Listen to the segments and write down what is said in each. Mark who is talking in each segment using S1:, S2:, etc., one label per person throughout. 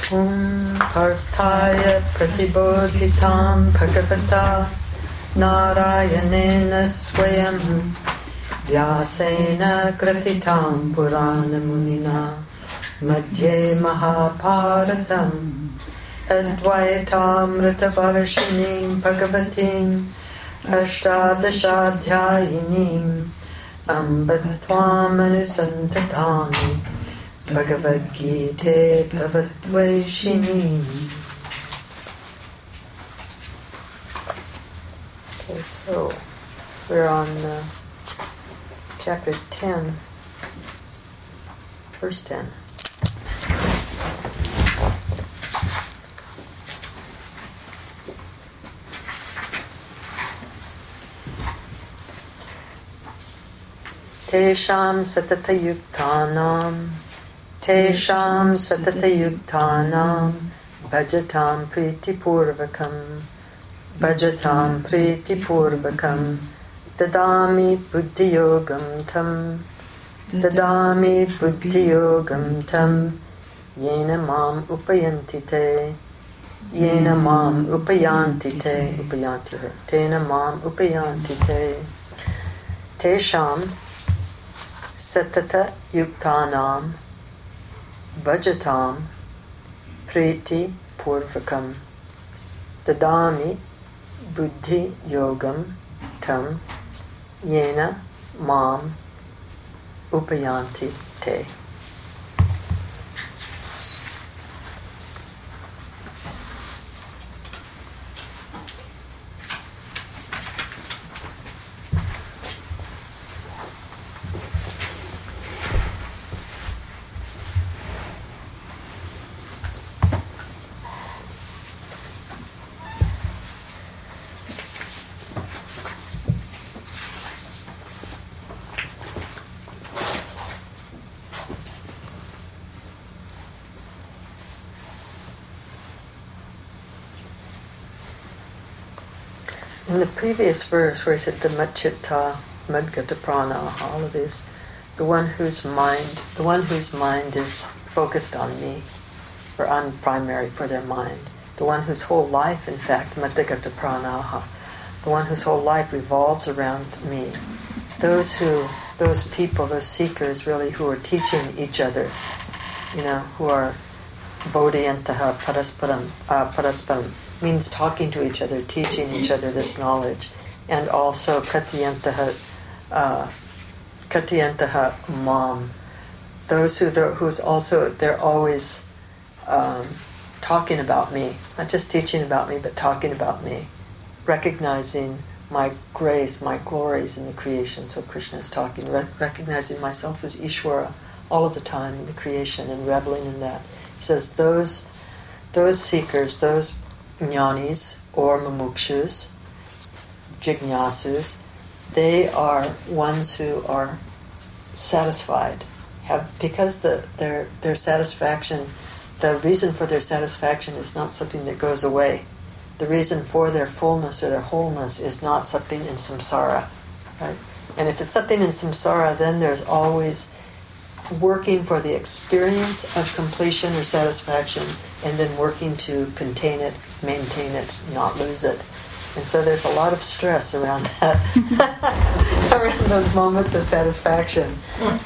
S1: Partaya pratibodhitam bhagavata Narayanena swayam Vyasena kratitam purana munina Madhye Mahaparatam Advaitamrita Varshinim Bhagavatim Ashtadashadhyayinim Ambatvam Anusantatami Bhagavad Gita Bhavatvaishinim. Okay, so we're on chapter 10, verse 10. Tesham satatayuktanam bhajatam pritipurvakam dadami buddhiyogam tam yena mam upayantite tena mam upayantite tesham satata yuktanam bhajatam priti purvakam dadami buddhi yogam tam yena mam upayanti te. In the previous verse where he said the Madchitta, Madgata Prana, all of these, the one whose mind is focused on me, or I'm primary for their mind, the one whose whole life, in fact, Madgata Pranaha, the one whose whole life revolves around me, those people, those seekers really who are teaching each other, who are Bodhiyantaha Parasparam, means talking to each other, teaching each other this knowledge, and also Katyantaha Mam, those who's also, they're always talking about me, not just teaching about me, but talking about me, recognizing my grace, my glories in the creation. So Krishna is talking, recognizing myself as Ishvara all of the time in the creation and reveling in that. He says those seekers, those jnanis or mumukshus, jignasus, they are ones who are satisfied, because their satisfaction, the reason for their satisfaction is not something that goes away. The reason for their fullness or their wholeness is not something in samsara, right? And if it's something in samsara, then there's always working for the experience of completion or satisfaction, and then working to contain it, maintain it, not lose it. And so there's a lot of stress around that, around those moments of satisfaction,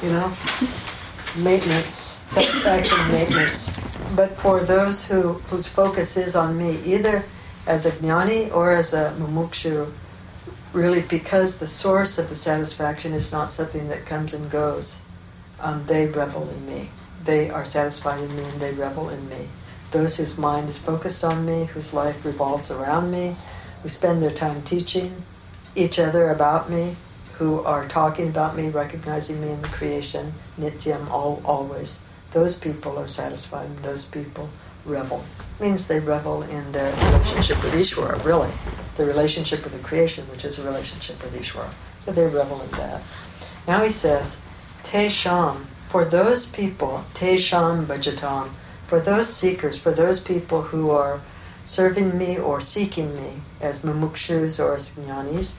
S1: maintenance, satisfaction, maintenance. But for those whose focus is on me, either as a jnani or as a mumukshu, really because the source of the satisfaction is not something that comes and goes, they revel in me. They are satisfied in me and they revel in me. Those whose mind is focused on me, whose life revolves around me, who spend their time teaching each other about me, who are talking about me, recognizing me in the creation, nityam, always. Those people are satisfied and those people revel. It means they revel in their relationship with Ishvara, really. The relationship with the creation, which is a relationship with Ishvara. So they revel in that. Now he says, Tesham, for those people, Tesham Bhajatam, for those seekers, for those people who are serving me or seeking me as mumukshus or as jnanis,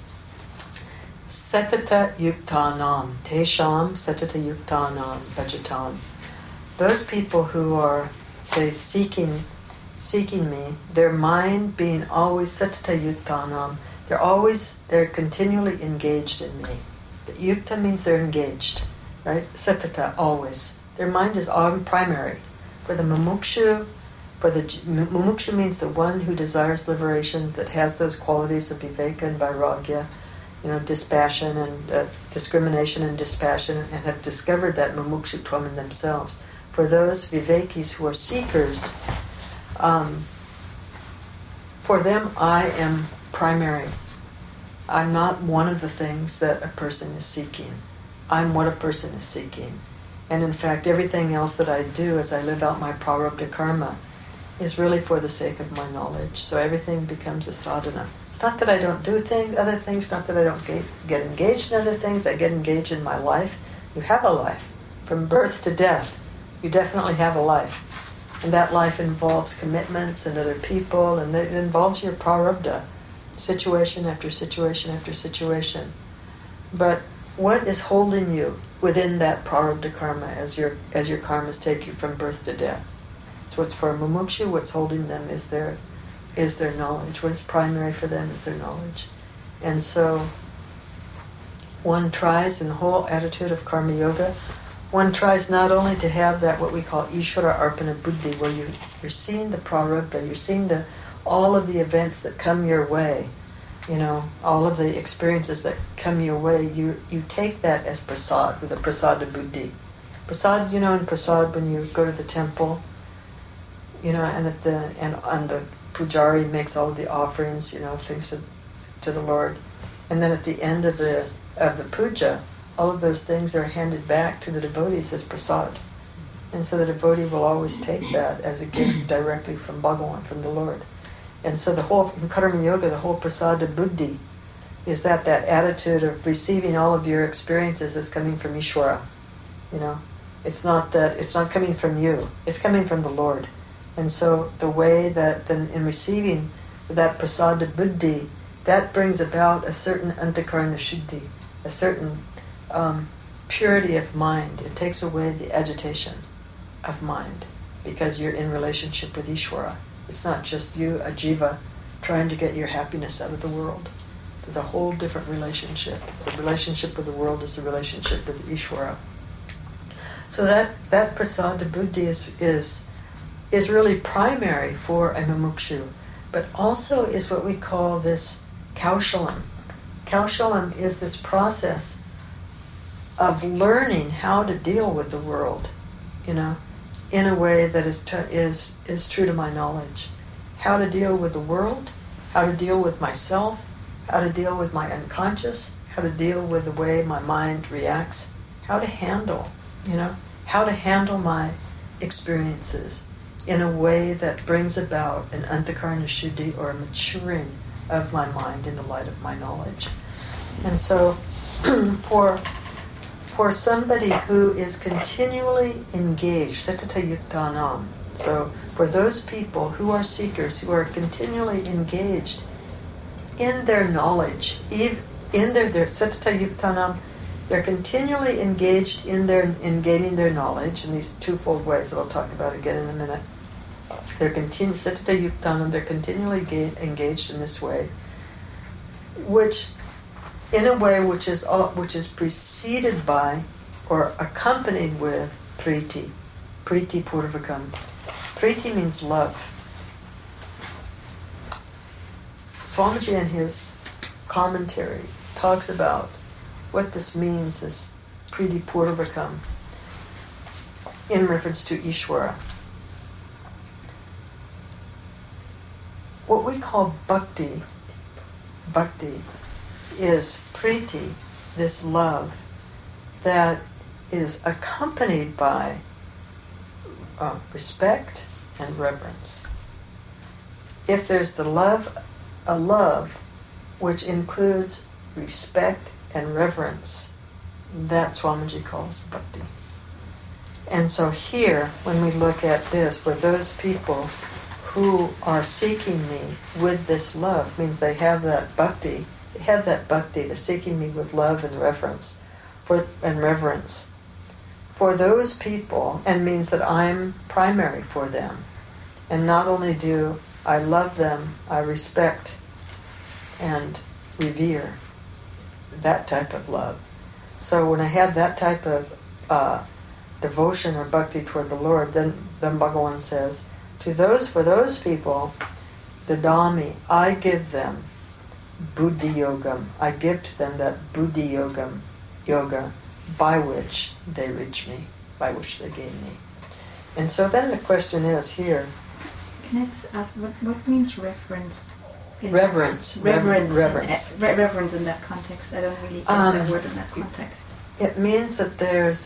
S1: Satata Yuktanam, Tesham Satata Yuktanam Bhajatam, those people who are say seeking me, their mind being always satata yuktanam, they're continually engaged in me. The yukta means they're engaged, right? Satata, always. Their mind is all primary. For the mumukshu, mumukshu means the one who desires liberation, that has those qualities of viveka and vairagya, dispassion and discrimination and dispassion, and have discovered that mumukshutvam in themselves. For those vivekis who are seekers, for them I am primary. I'm not one of the things that a person is seeking. I'm what a person is seeking. And in fact, everything else that I do as I live out my prarabdha karma is really for the sake of my knowledge. So everything becomes a sadhana. It's not that I don't do other things, not that I don't get engaged in other things. I get engaged in my life. You have a life. From birth to death, you definitely have a life. And that life involves commitments and other people, and it involves your prarabdha, situation after situation after situation. But what is holding you within that prarabdha karma as your karmas take you from birth to death? So it's for a mumukshu, what's holding them is their knowledge. What's primary for them is their knowledge. And so one tries, in the whole attitude of karma yoga, one tries not only to have that what we call Ishvara Arpana Buddhi, where you're seeing the prarabdha, you're seeing all of the events that come your way, all of the experiences that come your way, you take that as prasad, with a prasada buddhi. Prasad, in prasad when you go to the temple, and the pujari makes all of the offerings, things to the Lord, and then at the end of the puja, all of those things are handed back to the devotees as prasad. And so the devotee will always take that as a gift directly from Bhagavan, from the Lord. And so in karma yoga, the whole prasada buddhi is that attitude of receiving all of your experiences as coming from Ishvara. It's not coming from you, it's coming from the Lord. And so the way that then in receiving that prasada buddhi, that brings about a certain antakarana shuddhi, a certain purity of mind. It takes away the agitation of mind because you're in relationship with Ishvara. It's not just you, a jiva, trying to get your happiness out of the world. It's a whole different relationship. It's a relationship with the world, is a relationship with Ishvara. So that prasada buddhi is really primary for a mumukshu, but also is what we call this kaushalam. Kaushalam is this process of learning how to deal with the world, in a way that is true to my knowledge. How to deal with the world, how to deal with myself, how to deal with my unconscious, how to deal with the way my mind reacts, how to handle my experiences in a way that brings about an antakarana shuddhi, or a maturing of my mind in the light of my knowledge. And so for somebody who is continually engaged, satata yuktanam, so for those people who are seekers, who are continually engaged in their knowledge, in their satata yuktanam, they're continually engaged in gaining their knowledge in these twofold ways that I'll talk about again in a minute. Satata yuktanam, they're continually engaged in this way, which in a way which is preceded by or accompanied with priti purvakam. Priti means love. Swamiji in his commentary talks about what this means, this priti purvakam, in reference to Ishvara. What we call bhakti is priti, this love that is accompanied by respect and reverence. If there's a love which includes respect and reverence, that Swamiji calls bhakti. And so here, when we look at this, for those people who are seeking me with this love, means they have that bhakti, they're seeking me with love and reverence. For for those people, and means that I'm primary for them. And not only do I love them, I respect and revere that type of love. So when I have that type of devotion or bhakti toward the Lord, then Bhagavan says, for those people, dadami, I give them buddhi yogam. I give to them that buddhi yoga by which they reach me, by which they gain me. And so then the question is here.
S2: Can I just ask, what means reverence?
S1: Reverence.
S2: Reverence in that context. I don't really get that word in that context.
S1: It means that there's,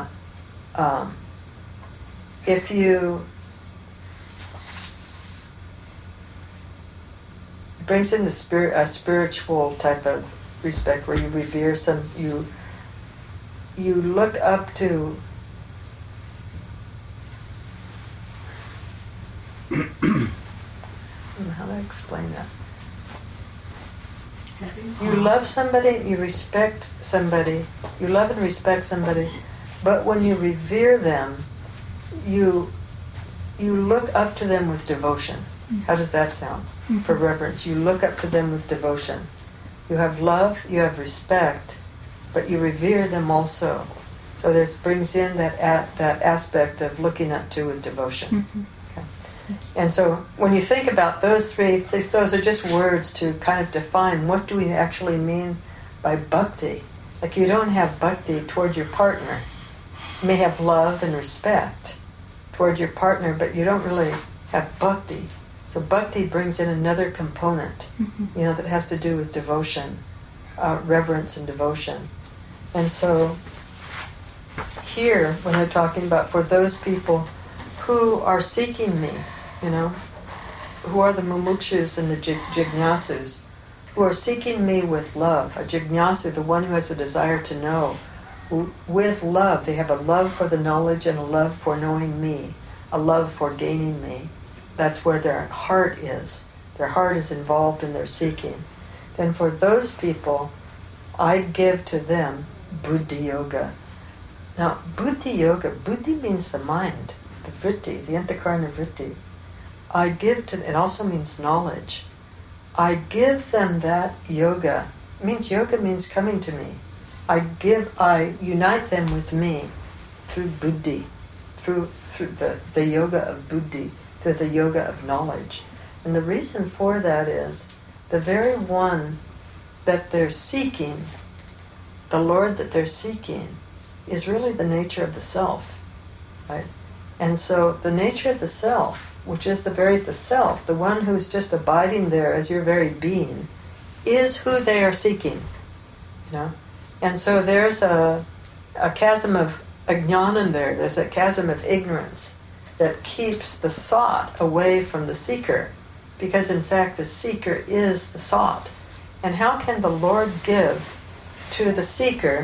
S1: if you, it brings in a spiritual type of respect where you revere you look up to how do I explain that? You love somebody, you respect somebody, you love and respect somebody, but when you revere them, you look up to them with devotion. How does that sound? For reverence, you look up to them with devotion. You have love, you have respect, but you revere them also. So this brings in that aspect of looking up to with devotion. Okay. And so when you think about those three, those are just words to kind of define what do we actually mean by bhakti. Like you don't have bhakti toward your partner. You may have love and respect toward your partner, but you don't really have bhakti. So bhakti brings in another component, that has to do with devotion, reverence and devotion. And so here, when I'm talking about for those people who are seeking me, who are the mumukshus and the jignasus, who are seeking me with love, a jignasu, the one who has the desire to know, with love, they have a love for the knowledge and a love for knowing me, a love for gaining me. That's where their heart is. Their heart is involved in their seeking. Then for those people, I give to them buddhi yoga. Now, buddhi yoga, buddhi means the mind, the vritti, the antakarana vritti. It also means knowledge. I give them that yoga. Yoga means coming to me. I unite them with me through buddhi, through the yoga of buddhi, through the yoga of knowledge. And the reason for that is the very one that they're seeking, the Lord that they're seeking, is really the nature of the self, right? And so the nature of the self, which is the self, the one who's just abiding there as your very being, is who they are seeking, And so there's a chasm of ajnana there. There's a chasm of ignorance that keeps the sought away from the seeker, because in fact the seeker is the sought. And how can the Lord give to the seeker,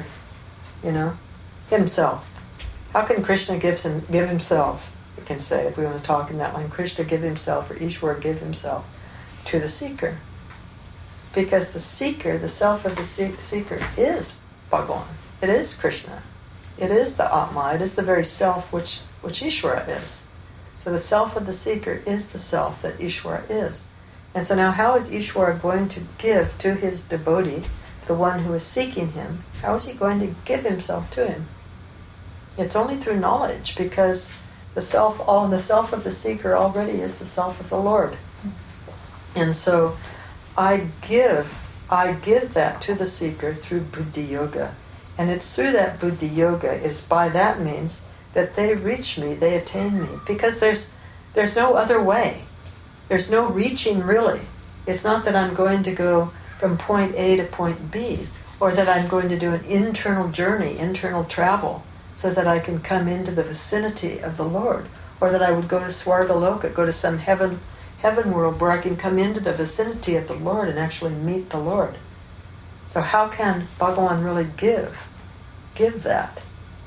S1: himself? How can Krishna give himself? We can say, if we want to talk in that line, Krishna give himself, or Ishwar give himself to the seeker. Because the seeker, the self of the seeker, is Bhagavan. It is Krishna. It is the Atma. It is the very self which Ishwara is. So the self of the seeker is the self that Ishwara is. And so now how is Ishwara going to give to his devotee, the one who is seeking him, how is he going to give himself to him? It's only through knowledge, because the self of the seeker already is the self of the Lord. And so I give that to the seeker through buddhi yoga. And it's through that buddhi yoga, it's by that means that they reach me, they attain me. Because there's no other way. There's no reaching, really. It's not that I'm going to go from point A to point B, or that I'm going to do an internal journey, internal travel, so that I can come into the vicinity of the Lord, or that I would go to Swargaloka, go to some heaven world where I can come into the vicinity of the Lord and actually meet the Lord. So how can Bhagavan really give that,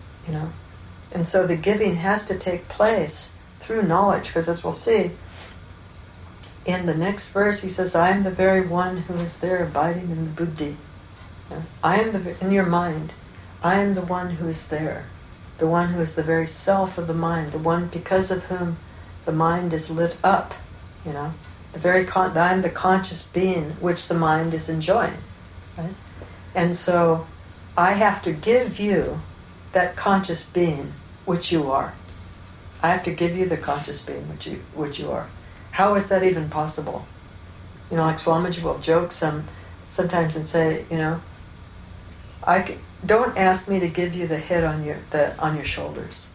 S1: And so the giving has to take place through knowledge, because as we'll see, in the next verse he says, I am the very one who is there abiding in the buddhi. I am in your mind, I am the one who is there. the one who is the very self of the mind, the one because of whom the mind is lit up, I'm the conscious being which the mind is enjoying, right? And so I have to give you that conscious being which you are. I have to give you the conscious being which you are. How is that even possible? Like Swamiji will joke sometimes and say, don't ask me to give you the head on your shoulders.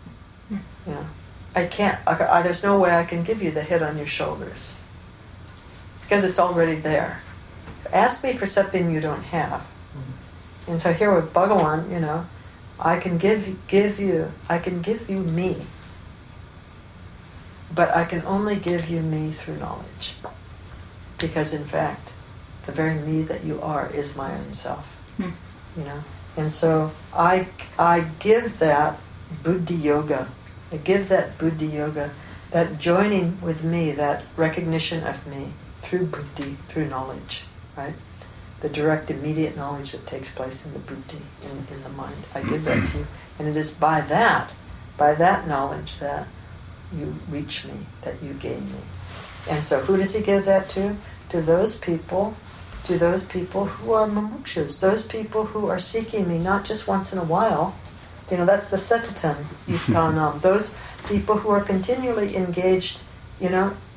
S1: I can't. There's no way I can give you the head on your shoulders because it's already there. Ask me for something you don't have. And so here with Bhagawan, I can give you me, but I can only give you me through knowledge, because in fact, the very me that you are is my own self. And so I give that buddhi yoga. I give that buddhi yoga, that joining with me, that recognition of me through buddhi, through knowledge, right? The direct, immediate knowledge that takes place in the buddhi, in the mind. I give that to you. And it is by that knowledge that you reach me, that you gain me. And so who does he give that to? To those people who are mumukshus, those people who are seeking me not just once in a while. That's the satatam yuktanam. Those people who are continually engaged, in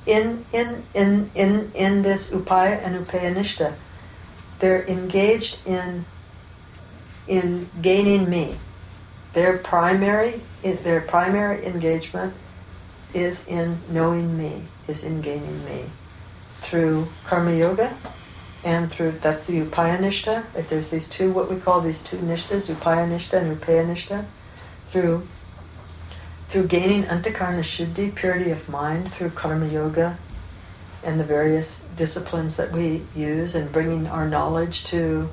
S1: this upaya and upayanishta. They're engaged in gaining me. Their primary engagement is in knowing me, is in gaining me through karma yoga, and that's the upayanishta. If there's these two, what we call these two nishtas, upayanishta and upayanishta, through gaining antakarna shuddhi, purity of mind, through karma yoga and the various disciplines that we use, and bringing our knowledge to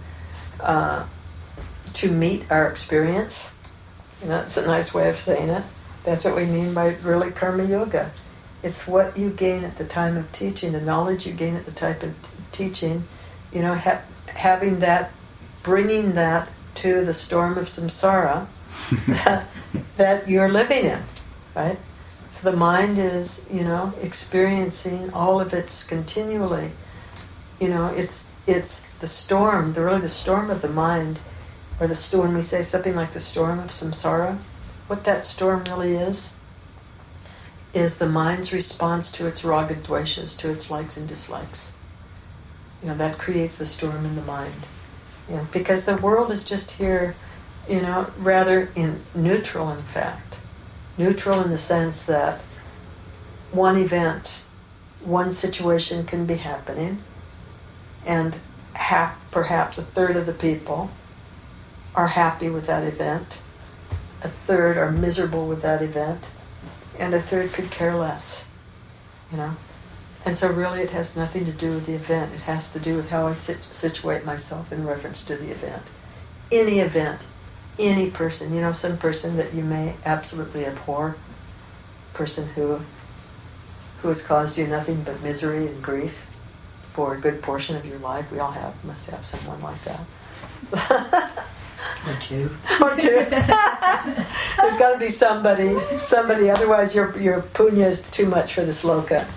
S1: meet our experience. That's a nice way of saying it. That's what we mean by really karma yoga. It's what you gain at the time of teaching, the knowledge you gain at the time of teaching. Having that, bringing that to the storm of samsara that you're living in, right? So the mind is, experiencing all of its continually. It's the storm, the storm of the mind, or the storm. We say something like the storm of samsara. What that storm really is the mind's response to its raga dveshas, to its likes and dislikes. That creates the storm in the mind. Because the world is just here, rather neutral, in fact. Neutral in the sense that one event, one situation can be happening, and perhaps a third of the people are happy with that event, a third are miserable with that event, and a third could care less, And so really it has nothing to do with the event. It has to do with how I situate myself in reference to the event. Any event, any person, some person that you may absolutely abhor, person who has caused you nothing but misery and grief for a good portion of your life. We all must have someone like that.
S3: Or two.
S1: There's got to be somebody. Otherwise, your punya is too much for the sloka.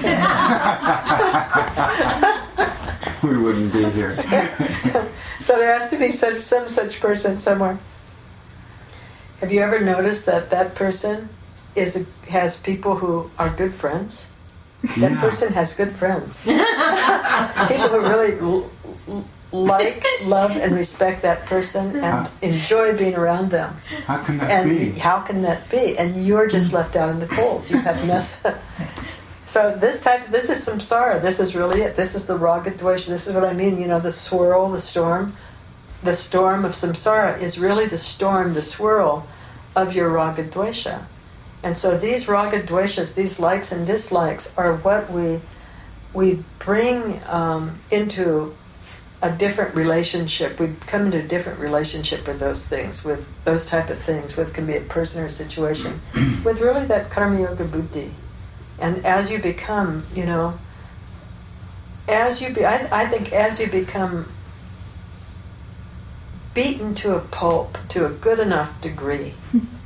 S4: We wouldn't be here.
S1: So there has to be some such person somewhere. Have you ever noticed that person has people who are good friends? That person has good friends. People who really like, love, and respect that person and enjoy being around them.
S4: How can that be?
S1: How can that be? And you're just left out in the cold. You have nothing. So this is samsara. This is really it. This is the raga dvesha. This is what I mean. The swirl, the storm of samsara is really the storm, the swirl of your raga dvesha. And so these raga dveshas, these likes and dislikes, are what we bring into a different relationship. We come into a different relationship with those things, with those type of things, whether it can be a person or a situation, with really that karma yoga buddhi. And as you become, I think as you become beaten to a pulp to a good enough degree,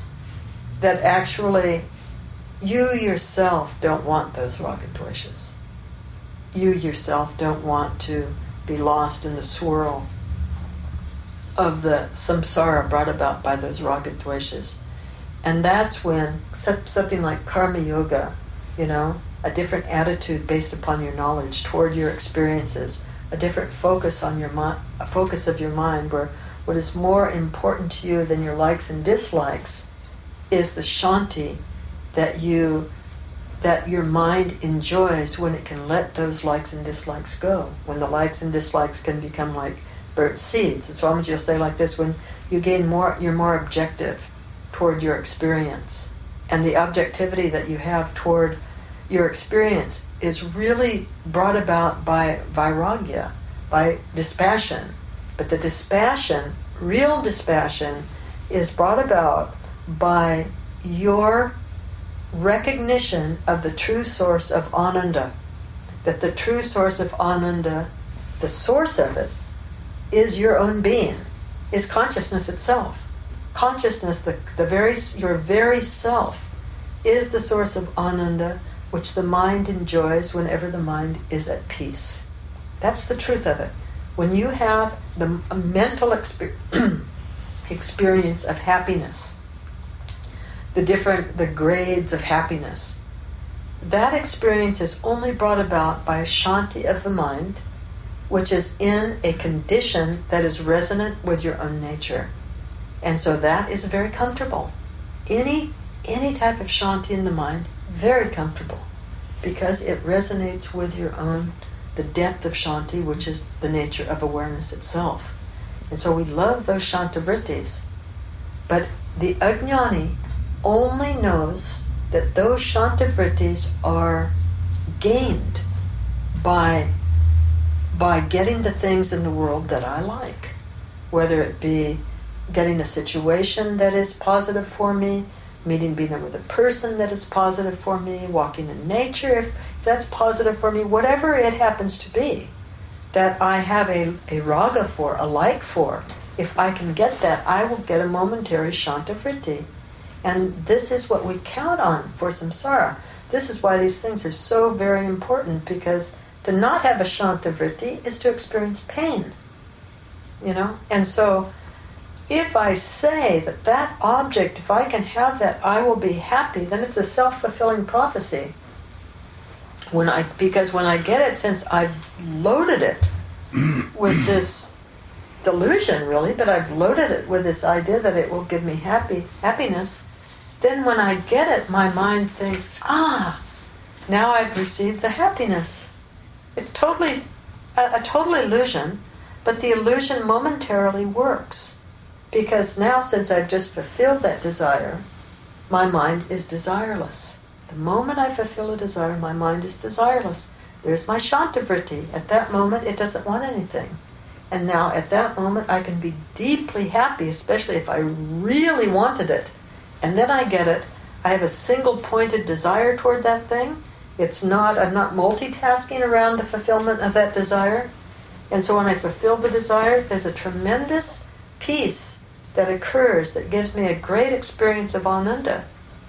S1: that actually you yourself don't want those raga dveshas. You yourself don't want to be lost in the swirl of the samsara brought about by those raga dveshas. And that's when something like karma yoga, a different attitude based upon your knowledge toward your experiences, a different focus on a focus of your mind, where what is more important to you than your likes and dislikes is the shanti that your mind enjoys when it can let those likes and dislikes go, when the likes and dislikes can become like burnt seeds. And Swamiji will say like this, when you gain more, you're more objective toward your experience. And the objectivity that you have toward your experience is really brought about by vairagya, by dispassion. But the dispassion, real dispassion, is brought about by your recognition of the true source of ananda. That the true source of ananda, the source of it, is your own being, is consciousness itself. Consciousness, your very self, is the source of ananda, which the mind enjoys whenever the mind is at peace. That's the truth of it. When you have a mental experience of happiness, the grades of happiness, that experience is only brought about by a shanti of the mind, which is in a condition that is resonant with your own nature. And so that is very comfortable. Any type of shanti in the mind, very comfortable, because it resonates with the depth of shanti, which is the nature of awareness itself. And so we love those shantavrittis. But the ajnani only knows that those shantavrittis are gained by getting the things in the world that I like, whether it be getting a situation that is positive for me, being with a person that is positive for me, walking in nature, if that's positive for me, whatever it happens to be, that I have a raga for, a like for. If I can get that, I will get a momentary shantavritti. And this is what we count on for samsara. This is why these things are so very important, because to not have a shantavritti is to experience pain. And so if I say that object, if I can have that, I will be happy, then it's a self-fulfilling prophecy. Because when I get it, since I've loaded it with this delusion, really, but I've loaded it with this idea that it will give me happiness, then when I get it, my mind thinks, now I've received the happiness. It's totally a total illusion, but the illusion momentarily works. Because now, since I've just fulfilled that desire, my mind is desireless. The moment I fulfill a desire, my mind is desireless. There's my shantavritti. At that moment, it doesn't want anything. And now, at that moment, I can be deeply happy, especially if I really wanted it. And then I get it. I have a single-pointed desire toward that thing. I'm not multitasking around the fulfillment of that desire. And so when I fulfill the desire, there's a tremendous peace that occurs that gives me a great experience of ananda.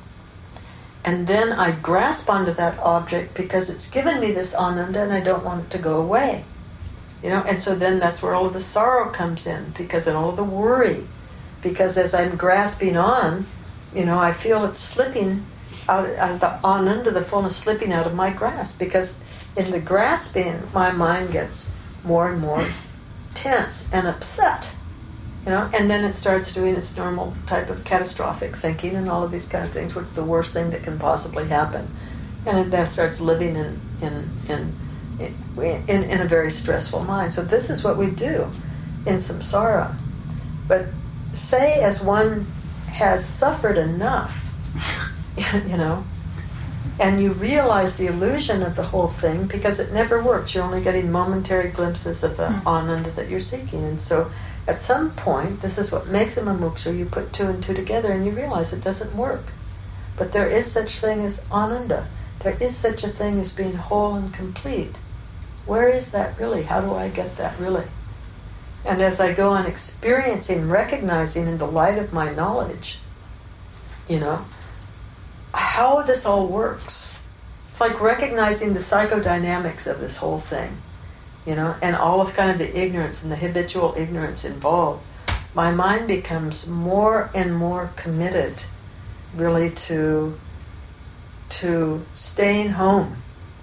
S1: And then I grasp onto that object because it's given me this ananda and I don't want it to go away. And so then that's where all of the sorrow comes in, because and all of the worry. Because as I'm grasping on, I feel it slipping out of the ananda, the fullness slipping out of my grasp. Because in the grasping, my mind gets more and more tense and upset. And then it starts doing its normal type of catastrophic thinking and all of these kind of things, what's the worst thing that can possibly happen. And it then starts living in a very stressful mind. So this is what we do in samsara. But say as one has suffered enough, and you realize the illusion of the whole thing, because it never works. You're only getting momentary glimpses of the ananda that you're seeking. And so at some point, this is what makes a mumuksha, you put two and two together and you realize it doesn't work. But there is such thing as ananda. There is such a thing as being whole and complete. Where is that really? How do I get that really? And as I go on experiencing, recognizing in the light of my knowledge, how this all works. It's like recognizing the psychodynamics of this whole thing, and all of kind of the ignorance and the habitual ignorance involved. My mind becomes more and more committed, really, to staying home.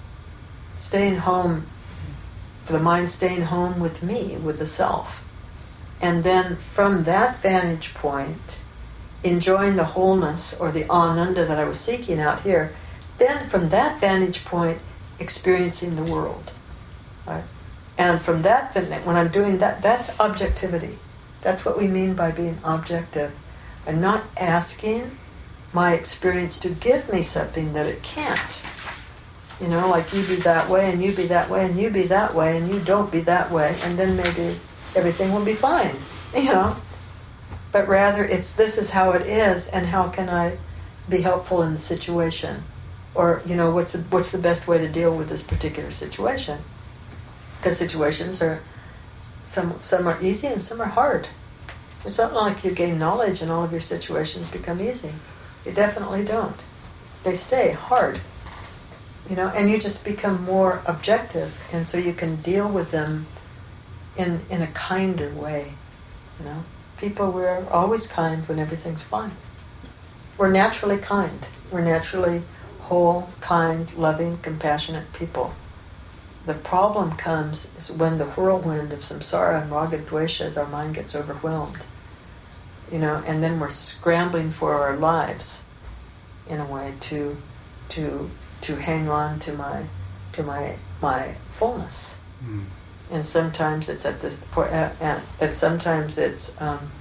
S1: For the mind staying home with me, with the self. And then from that vantage point, enjoying the wholeness or the ananda that I was seeking out here, then from that vantage point, experiencing the world. Right? And from that, when I'm doing that, that's objectivity. That's what we mean by being objective. I'm not asking my experience to give me something that it can't. Like you be that way, and you be that way, and you be that way, and you don't be that way, and then maybe everything will be fine, But rather, this is how it is, and how can I be helpful in the situation? Or, what's the best way to deal with this particular situation? Because situations are, some are easy and some are hard. It's not like you gain knowledge and all of your situations become easy. You definitely don't. They stay hard. And you just become more objective, and so you can deal with them in a kinder way. People, we're always kind when everything's fine. We're naturally kind. We're naturally whole, kind, loving, compassionate people. The problem comes is when the whirlwind of samsara and raga dvesha, as our mind gets overwhelmed, and then we're scrambling for our lives, in a way, to hang on to my fullness. Mm. And sometimes it's sometimes it's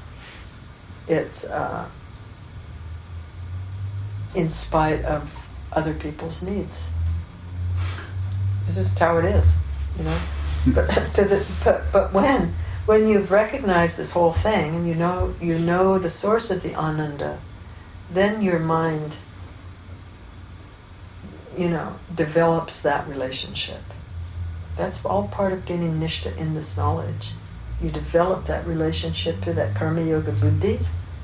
S1: in spite of other people's needs. This is how it is, But when you've recognized this whole thing and you know the source of the ananda, then your mind develops that relationship. That's all part of gaining nishta in this knowledge. You develop that relationship through that karma yoga buddhi,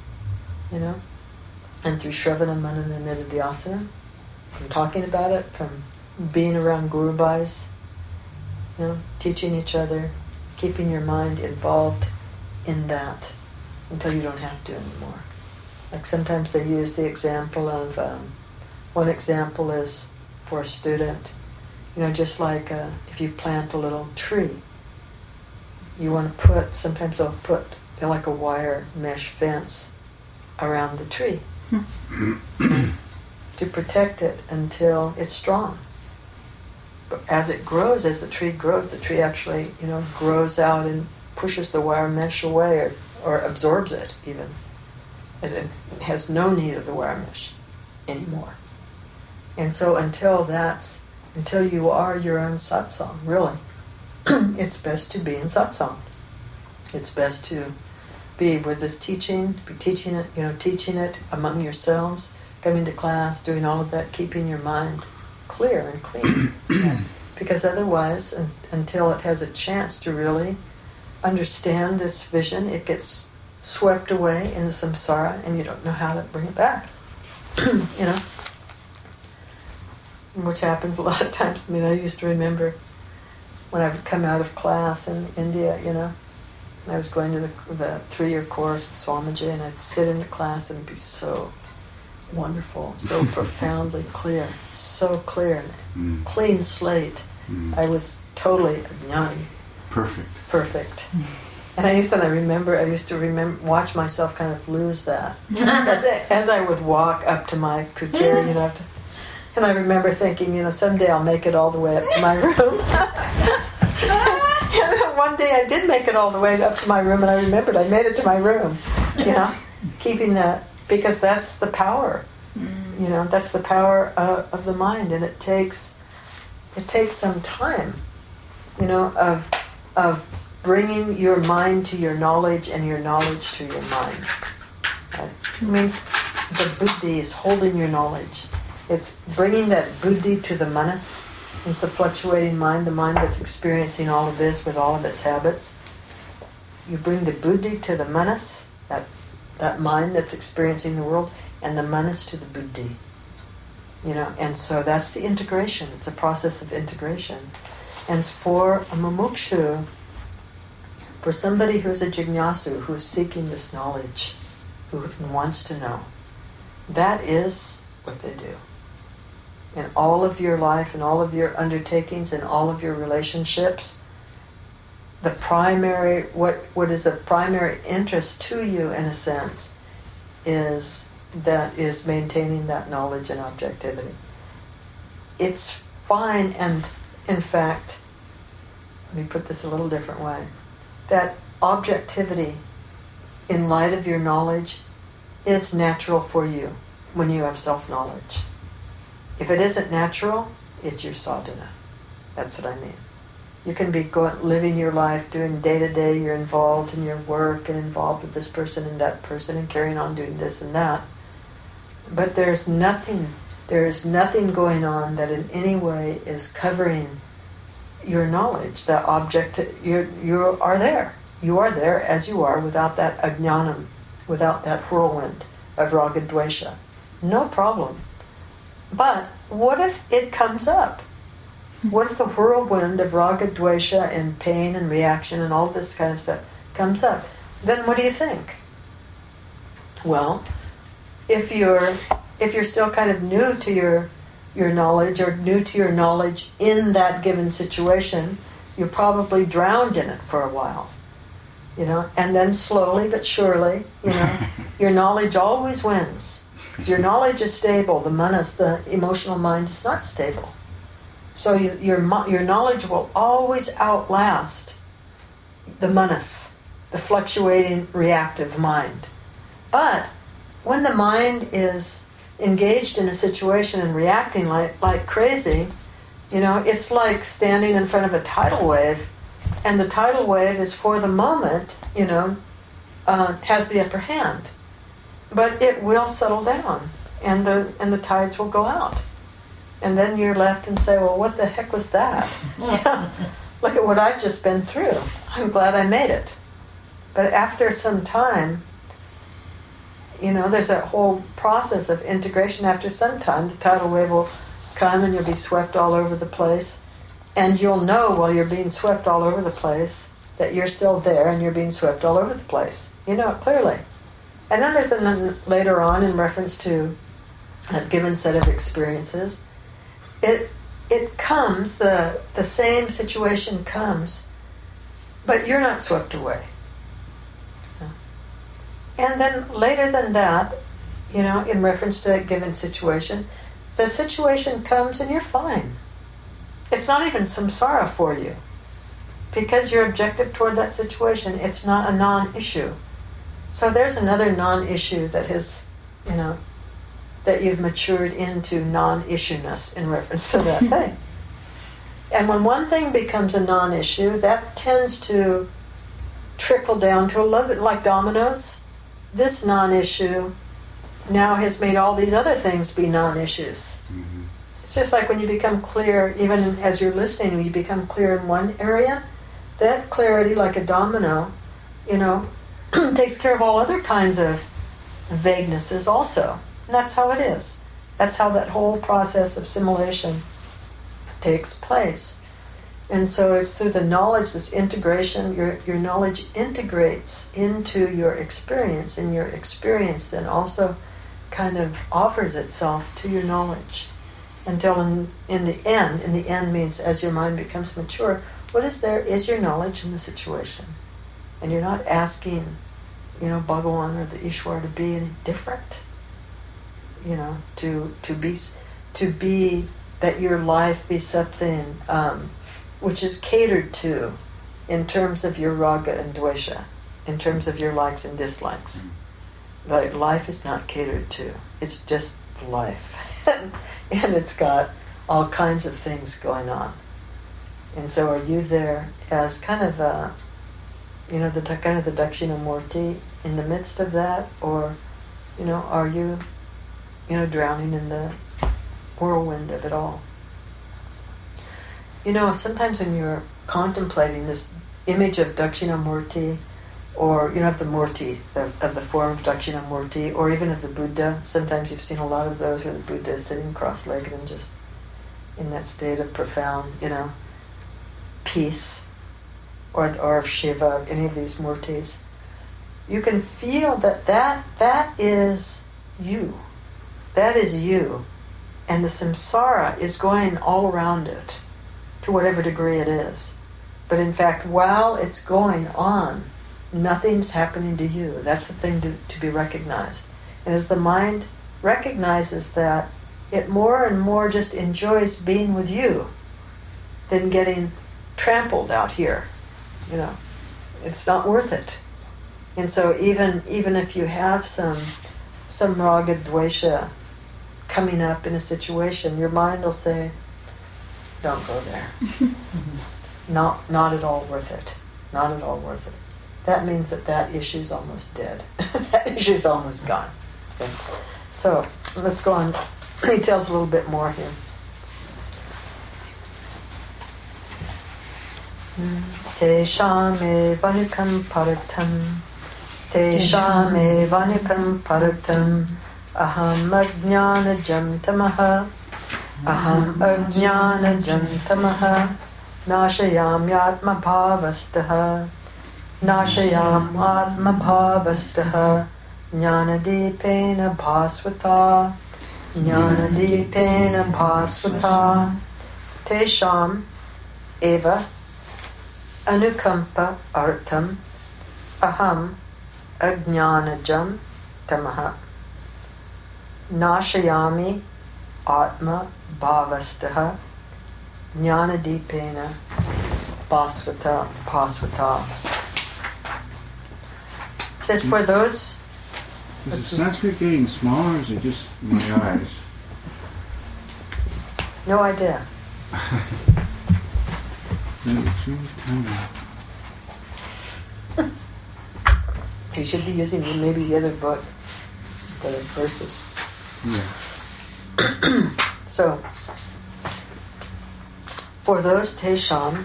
S1: and through shravana, manana, nididhyasana, from talking about it, from being around guru bhais, teaching each other, keeping your mind involved in that until you don't have to anymore. Like sometimes they use the example of, one example is for a student, just like if you plant a little tree, you want to sometimes they'll put like a wire mesh fence around the tree to protect it until it's strong. But as the tree grows, the tree actually, grows out and pushes the wire mesh away or absorbs it even. It has no need of the wire mesh anymore. And so until you are your own satsang, really, it's best to be in satsang. It's best to be with this teaching, be teaching it among yourselves, coming to class, doing all of that, keeping your mind clear and clean. Because otherwise, until it has a chance to really understand this vision, it gets swept away into samsara and you don't know how to bring it back. Which happens a lot of times. I used to remember when I would come out of class in India, and I was going to the 3-year course with Swamiji, and I'd sit in the class and it'd be so wonderful, so profoundly clear, so clear, clean slate. I was totally jnani. Perfect. And I used to remember, watch myself kind of lose that as I would walk up to my kutir, and I remember thinking, someday I'll make it all the way up to my room. And then one day I did make it all the way up to my room, and I remembered I made it to my room, keeping that, because that's the power, that's the power of the mind, and it takes some time, of bringing your mind to your knowledge and your knowledge to your mind. Right? It means the buddhi is holding your knowledge. It's bringing that buddhi to the manas. It's the fluctuating mind, the mind that's experiencing all of this with all of its habits. You bring the buddhi to the manas, that mind that's experiencing the world, and the manas to the buddhi. And so that's the integration. It's a process of integration. And for a mumukshu, for somebody who's a jignasu, who's seeking this knowledge, who wants to know, that is what they do. In all of your life, in all of your undertakings, in all of your relationships, the primary, what is of primary interest to you, in a sense, is maintaining that knowledge and objectivity. It's fine, and in fact, let me put this a little different way, that objectivity in light of your knowledge is natural for you when you have self-knowledge. If it isn't natural, it's your sadhana. That's what I mean. You can be living your life, doing day-to-day, you're involved in your work and involved with this person and that person and carrying on doing this and that. But there is nothing going on that in any way is covering your knowledge, that object. You are there. You are there as you are, without that ajnanam, without that whirlwind of raga dvesha. No problem. But what if it comes up? What if the whirlwind of raga dvesha and pain and reaction and all this kind of stuff comes up? Then what do you think? Well, if you're still kind of new to your knowledge, or new to your knowledge in that given situation, you're probably drowned in it for a while, and then slowly but surely, your knowledge always wins. Because your knowledge is stable, the manas, the emotional mind, is not stable. So your knowledge will always outlast the manas, the fluctuating reactive mind. But when the mind is engaged in a situation and reacting like crazy, it's like standing in front of a tidal wave, and the tidal wave is for the moment, has the upper hand. But it will settle down, and the tides will go out. And then you're left and say, well, what the heck was that? Look at what I've just been through. I'm glad I made it. But after some time, there's that whole process of integration. After some time, the tidal wave will come and you'll be swept all over the place. And you'll know while you're being swept all over the place that you're still there and you're being swept all over the place. You know it clearly. And then there's later on, in reference to that given set of experiences, it comes, the same situation comes, but you're not swept away. And then later than that, in reference to that given situation, the situation comes and you're fine. It's not even samsara for you, because you're objective toward that situation. It's not a non-issue. So there's another non-issue that has, that you've matured into non-issueness in reference to that thing. And when one thing becomes a non-issue, that tends to trickle down to a little bit like dominoes. This non-issue now has made all these other things be non-issues. Mm-hmm. It's just like when you become clear, even as you're listening, when you become clear in one area, that clarity, like a domino, takes care of all other kinds of vaguenesses also. And that's how it is. That's how that whole process of assimilation takes place. And so it's through the knowledge, this integration, your knowledge integrates into your experience, and your experience then also kind of offers itself to your knowledge. Until in the end means as your mind becomes mature, what is there is your knowledge in the situation. And you're not asking, Bhagawan or the Ishwar to be any different. To be that your life be something which is catered to in terms of your raga and dvesha, in terms of your likes and dislikes. Like, life is not catered to. It's just life. And it's got all kinds of things going on. And so are you there as kind of the kind of the Dakshinamurti in the midst of that? Or, are you, drowning in the whirlwind of it all? Sometimes when you're contemplating this image of Dakshinamurti or of the Murti, of the form of Dakshinamurti, or even of the Buddha. Sometimes you've seen a lot of those where the Buddha is sitting cross-legged and just in that state of profound, peace, or of Shiva, any of these Murtis. You can feel that is you. That is you. And the samsara is going all around it, to whatever degree it is. But in fact, while it's going on, nothing's happening to you. That's the thing to be recognized. And as the mind recognizes that, it more and more just enjoys being with you than getting trampled out here. It's not worth it. And so even if you have some raga dvesha coming up in a situation, your mind will say, don't go there. Not at all worth it. Not at all worth it. That means that issue's almost dead. That issue's almost gone. Okay. So let's go on. He tells a little bit more here. Tesham evanukam paratam. Tesham evanukam paratam. Aham ajnana jam tamaha. Aham ajnana jam tamaha. Nashayam yatma bhavastaha. Nashayam atma bhavastaha. Jnanadipena bhasvata. Jnanadipena bhasvata. Tesham eva anukampa artam. Aham ajnanajam tamaha. Nashayami atma bhavastaha. Jnanadipena bhasvata. It says for those...
S4: Is the Sanskrit getting smaller, or is it just my eyes?
S1: No idea.
S4: It's really tiny.
S1: You should be using maybe the other book, the verses.
S4: Yeah.
S1: So, for those tesham,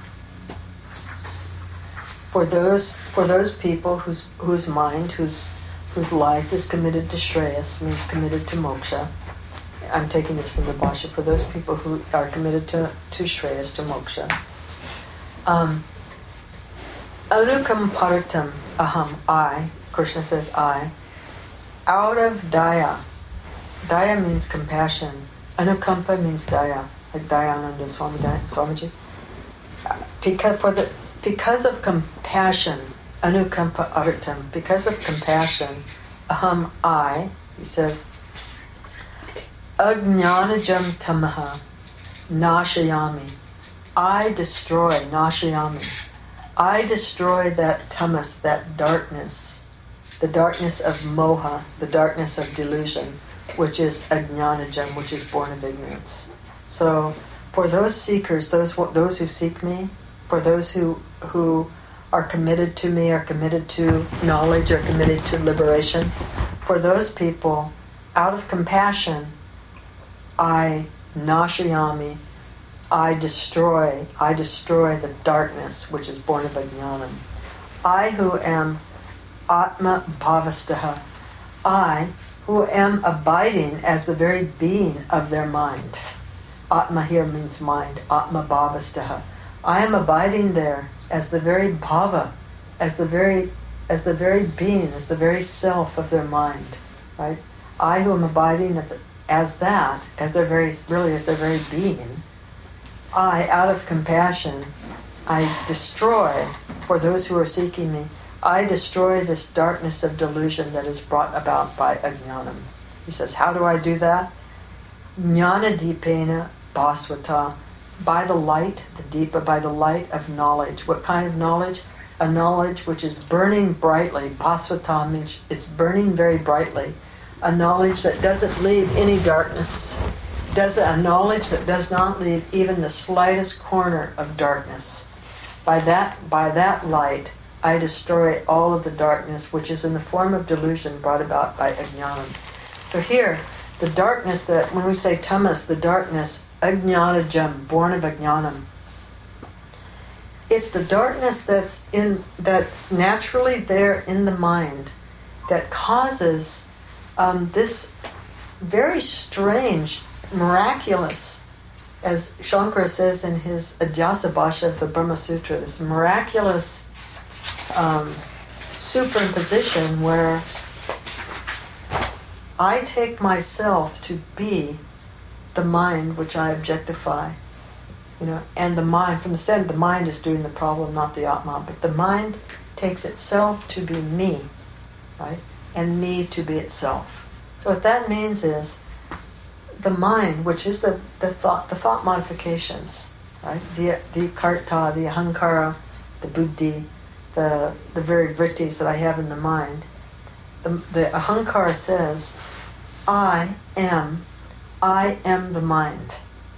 S1: for those people whose mind, whose life is committed to Shreyas, means committed to moksha. I'm taking this from the Bhashya. For those people who are committed to Shreyas, to moksha. Anukam paratam aham, I, Krishna says I, out of daya. Daya means compassion. Anukampa means daya, like Dayananda Swamiji. Because of compassion, anukampa artam, because of compassion, aham, I, he says, ajnanajam tamaha, nashayami. I destroy, nashayami. I destroy that tamas, that darkness, the darkness of moha, the darkness of delusion, which is ajnanajam, which is born of ignorance. So, for those seekers, those who seek me, for those who are committed to me, are committed to knowledge, are committed to liberation, for those people, out of compassion, I nashayami, I destroy the darkness which is born of ajnanam. I who am atma bhavastaha, I who am abiding as the very being of their mind. Atma here means mind, atma bhavastaha. I am abiding there as the very bhava, as the very being, as the very self of their mind, right? I who am abiding as that, as their very being, I, out of compassion, I destroy, for those who are seeking me, I destroy this darkness of delusion that is brought about by ajnanam. He says, how do I do that? Jnanadipena bhasvata, by the light, the deepa, by the light of knowledge. What kind of knowledge? A knowledge which is burning brightly. Bhasvata means it's burning very brightly. A knowledge that doesn't leave any darkness. A knowledge that does not leave even the slightest corner of darkness. By that light, I destroy all of the darkness which is in the form of delusion brought about by ajnanam. So here, the darkness that, when we say tamas, the darkness, ajnanajam, born of ajnanam, it's the darkness that's naturally there in the mind that causes this very strange, miraculous, as Shankara says in his Adhyasa Bhasha of the Brahma Sutra, this miraculous superimposition where I take myself to be the mind which I objectify, and the mind, from the standpoint, the mind is doing the problem, not the Atma, but the mind takes itself to be me, right? And me to be itself. So what that means is the mind, which is the thought modifications, right? The karta, the ahankara, the buddhi, the very vrittis that I have in the mind. The ahankara says, I am the mind.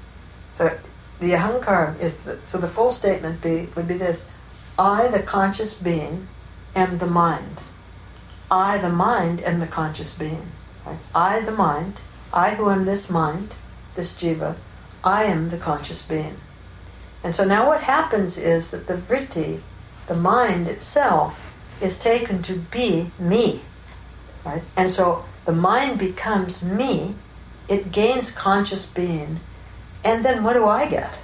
S1: So the ahankara is so the full statement would be this: I, the conscious being, am the mind. I, the mind, am the conscious being. Right? I, the mind, I who am this mind, this jiva, I am the conscious being. And so now what happens is that the vritti, the mind itself, is taken to be me. Right? And so the mind becomes me, it gains conscious being, and then what do I get?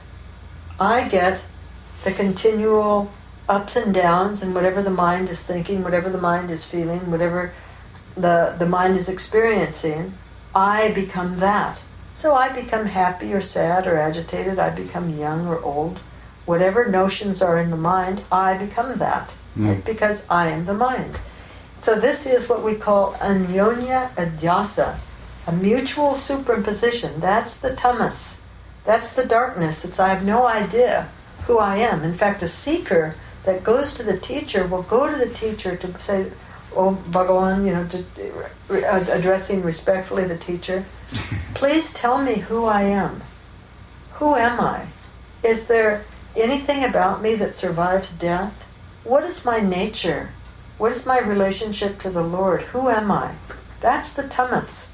S1: I get the continual ups and downs and whatever the mind is thinking, whatever the mind is feeling, whatever the mind is experiencing, I become that. So I become happy or sad or agitated, I become young or old. Whatever notions are in the mind, I become that, right? Because I am the mind. So this is what we call anyonya adhyasa, a mutual superimposition. That's the tamas. That's the darkness. It's I have no idea who I am. In fact, a seeker that goes to the teacher will go to the teacher to say, oh, Bhagawan, addressing respectfully the teacher, please tell me who I am. Who am I? Is there anything about me that survives death? What is my nature? What is my relationship to the Lord? Who am I? That's the tamas,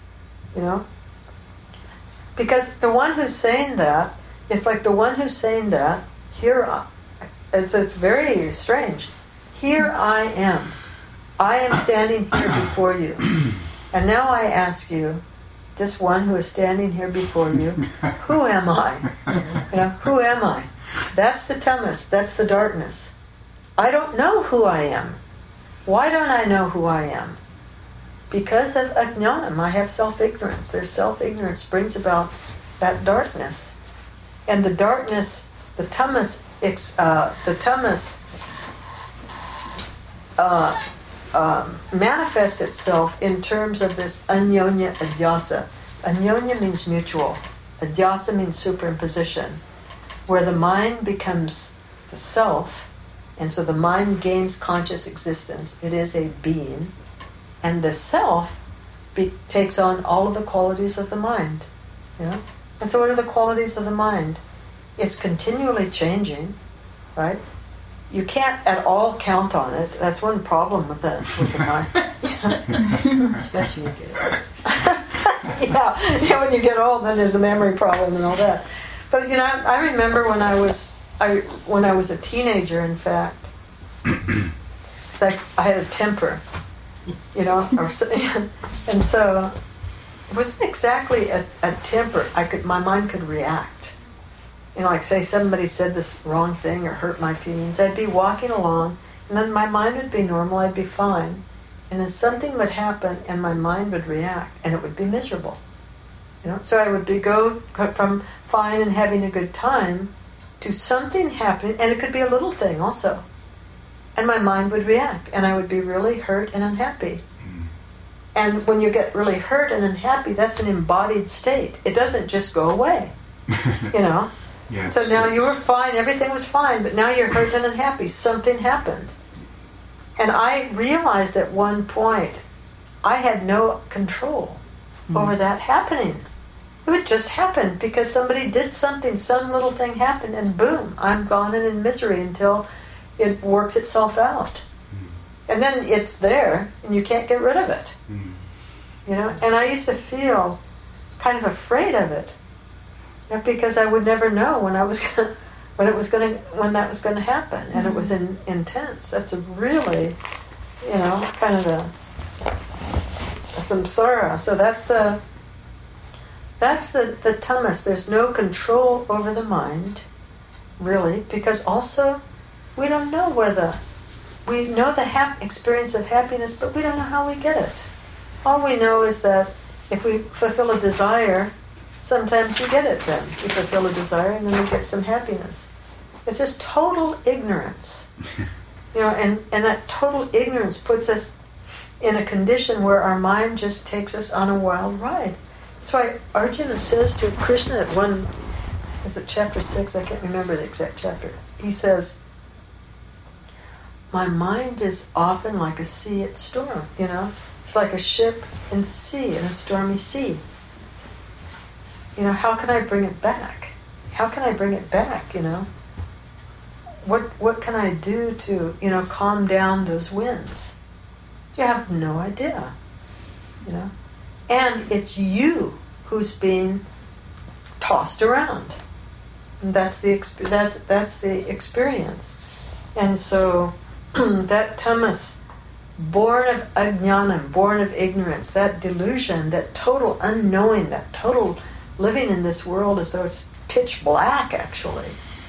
S1: Because the one who's saying that, it's like the one who's saying that, it's very strange. Here I am. I am standing here before you. And now I ask you, this one who is standing here before you, who am I? Who am I? That's the tamas, that's the darkness. I don't know who I am. Why don't I know who I am? Because of ajnanam, I have self-ignorance. Their self-ignorance brings about that darkness. And the darkness, the tamas manifests itself in terms of this anyonya adhyasa. Anyonya means mutual. Adhyasa means superimposition, where the mind becomes the self, and so the mind gains conscious existence. It is a being, and the self takes on all of the qualities of the mind. And so what are the qualities of the mind? It's continually changing, right? You can't at all count on it. That's one problem with the mind.
S3: Especially when you get old.
S1: yeah, when you get old, then there's a memory problem and all that. But I remember when I was a teenager, in fact, because I had a temper, and so it wasn't exactly a temper. My mind could react. Like say somebody said this wrong thing or hurt my feelings. I'd be walking along, and then my mind would be normal. I'd be fine, and then something would happen, and my mind would react, and it would be miserable. So I would go from fine and having a good time to something happening, and it could be a little thing also, and my mind would react, and I would be really hurt and unhappy. And when you get really hurt and unhappy, that's an embodied state. It doesn't just go away,
S4: Yes,
S1: so now you were fine, everything was fine, but now you're hurt and unhappy. Something happened. And I realized at one point I had no control over that happening. It would just happen because somebody did something, some little thing happened, and boom, I'm gone and in misery until it works itself out. And then it's there, and you can't get rid of it. And I used to feel kind of afraid of it. Because I would never know when I was when that was going to happen, and it was intense. That's a really, kind of a samsara. So that's the tamas. There's no control over the mind, really, because also we don't know we know the experience of happiness, but we don't know how we get it. All we know is that if we fulfill a desire, sometimes we get it then. We fulfill a desire and then we get some happiness. It's just total ignorance. And that total ignorance puts us in a condition where our mind just takes us on a wild ride. That's why Arjuna says to Krishna at is it chapter 6? I can't remember the exact chapter. He says, my mind is often like a sea at storm, It's like a ship in the sea, in a stormy sea. How can I bring it back? How can I bring it back, What can I do to, calm down those winds? You have no idea, And it's you who's being tossed around. And that's the experience. And so that tamas, born of ajnanam, born of ignorance, that delusion, that total unknowing, that total living in this world as though it's pitch black, actually,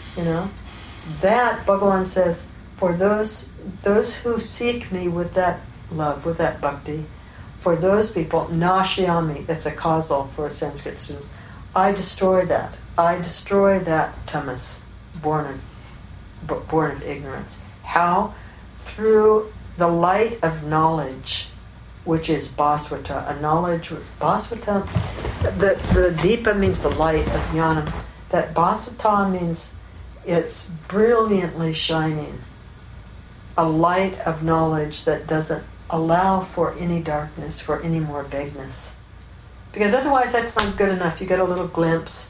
S1: that Bhagavan says, for those who seek me with that love, with that bhakti, for those people, nashyami, that's a causal for Sanskrit students, I destroy that. I destroy that tamas, born of ignorance. How? Through the light of knowledge, which is Bhaswata, a knowledge. Bhaswata, the Deepa means the light of Jnanam. That Bhaswata means it's brilliantly shining. A light of knowledge that doesn't allow for any darkness, for any more vagueness. Because otherwise that's not good enough. You get a little glimpse,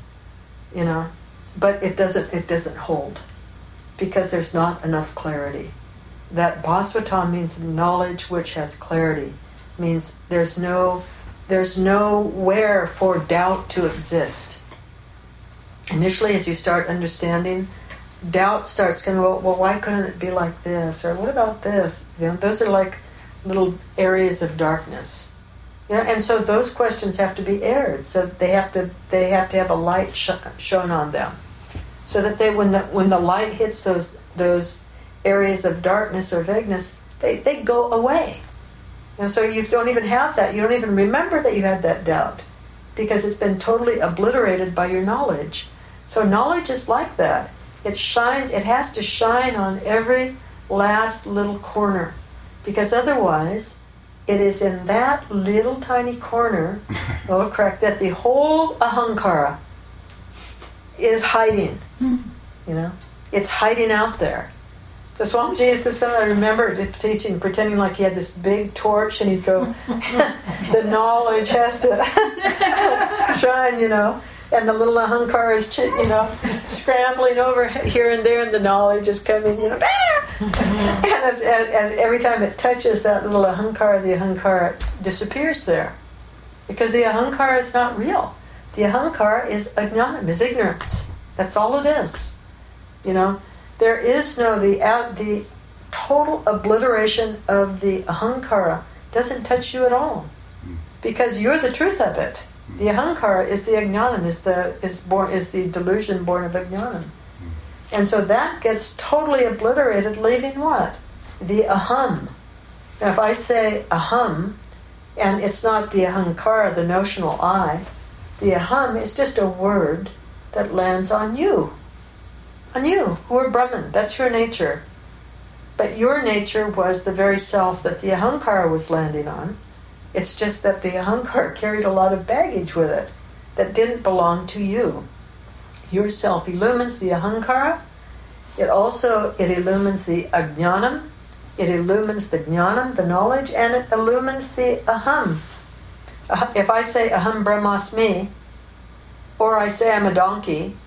S1: but it doesn't hold. Because there's not enough clarity. That Bhaswata means knowledge which has clarity. Means there's nowhere for doubt to exist. Initially, as you start understanding, doubt starts going, well, why couldn't it be like this? Or what about this? Those are like little areas of darkness. And so those questions have to be aired. So they have to have a light shown on them, so that when the light hits those areas of darkness or vagueness, they go away. So you don't even have that. You don't even remember that you had that doubt, because it's been totally obliterated by your knowledge. So knowledge is like that. It shines. It has to shine on every last little corner, because otherwise, it is in that little tiny corner, little crack, that the whole ahankara is hiding. It's hiding out there. So Swamiji used to say, I remember teaching, pretending like he had this big torch, and he'd go, the knowledge has to shine, and the little ahankara is, scrambling over here and there, and the knowledge is coming, and as every time it touches that little ahankara, the ahankara disappears there. Because the ahankara is not real. The ahankara is ajnanam, is ignorance. That's all it is. There is the total obliteration of the ahankara doesn't touch you at all, because you're the truth of it. The ahankara is the ajnanam, is the delusion born of ajnanam, and so that gets totally obliterated, leaving what? The aham. Now, if I say aham, and it's not the ahankara, the notional I, the aham is just a word that lands on you. On you, who are Brahman. That's your nature. But your nature was the very self that the ahankara was landing on. It's just that the ahankara carried a lot of baggage with it that didn't belong to you. Your self illumines the ahankara. It illumines the ajnanam. It illumines the jnanam, the knowledge, and it illumines the aham. If I say aham brahmasmi, or I say I'm a donkey,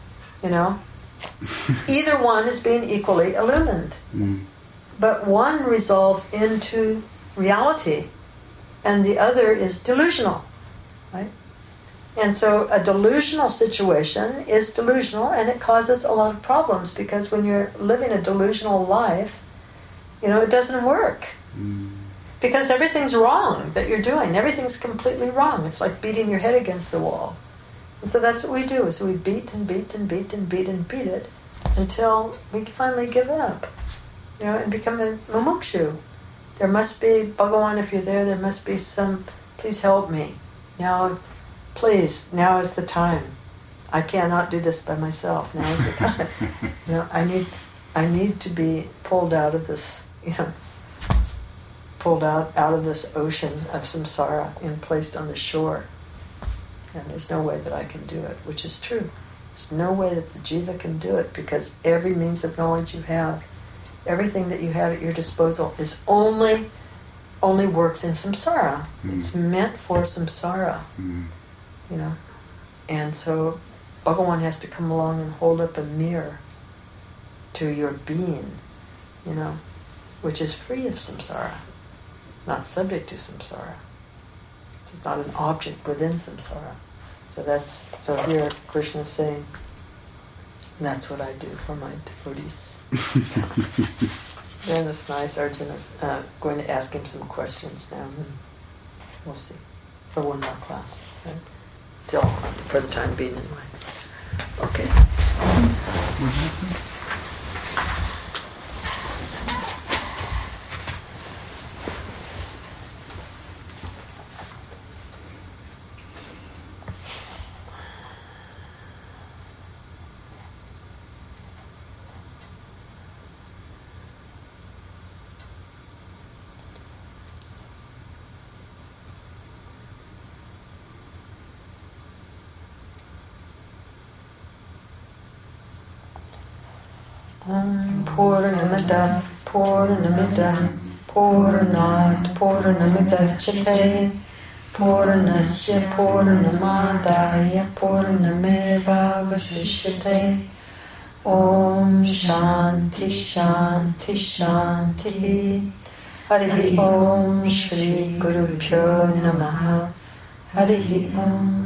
S1: either one is being equally illumined. But one resolves into reality, and the other is delusional, right? And so a delusional situation is delusional, and it causes a lot of problems, because when you're living a delusional life, it doesn't work. Because everything's wrong that you're doing. Everything's completely wrong. It's like beating your head against the wall. And so that's what we do, is we beat and beat and beat and beat and beat it until we finally give up, and become a mumukshu. There must be, Bhagawan, if you're there must be some, please help me. Now, please, now is the time. I cannot do this by myself. Now is the time. I need to be pulled out of this, pulled out of this ocean of samsara and placed on the shore. And there's no way that I can do it, which is true. There's no way that the jiva can do it, because every means of knowledge you have, everything that you have at your disposal is only works in samsara. It's meant for samsara, And so Bhagawan has to come along and hold up a mirror to your being, which is free of samsara, not subject to samsara. It's not an object within samsara. So here Krishna is saying, that's what I do for my devotees. Then it's nice. Arjuna's going to ask him some questions now, and we'll see for one more class, right? Till for the time being, anyway. Okay.
S4: What happened?
S1: Purnamida Purnamidam Purnat Purnamidachyate Purnasya Purnamadaya Purnameva Vasishyate. Om Shanti Shanti Shanti. Harihi Om Shri Guru Pyo Namaha. Harihi Om.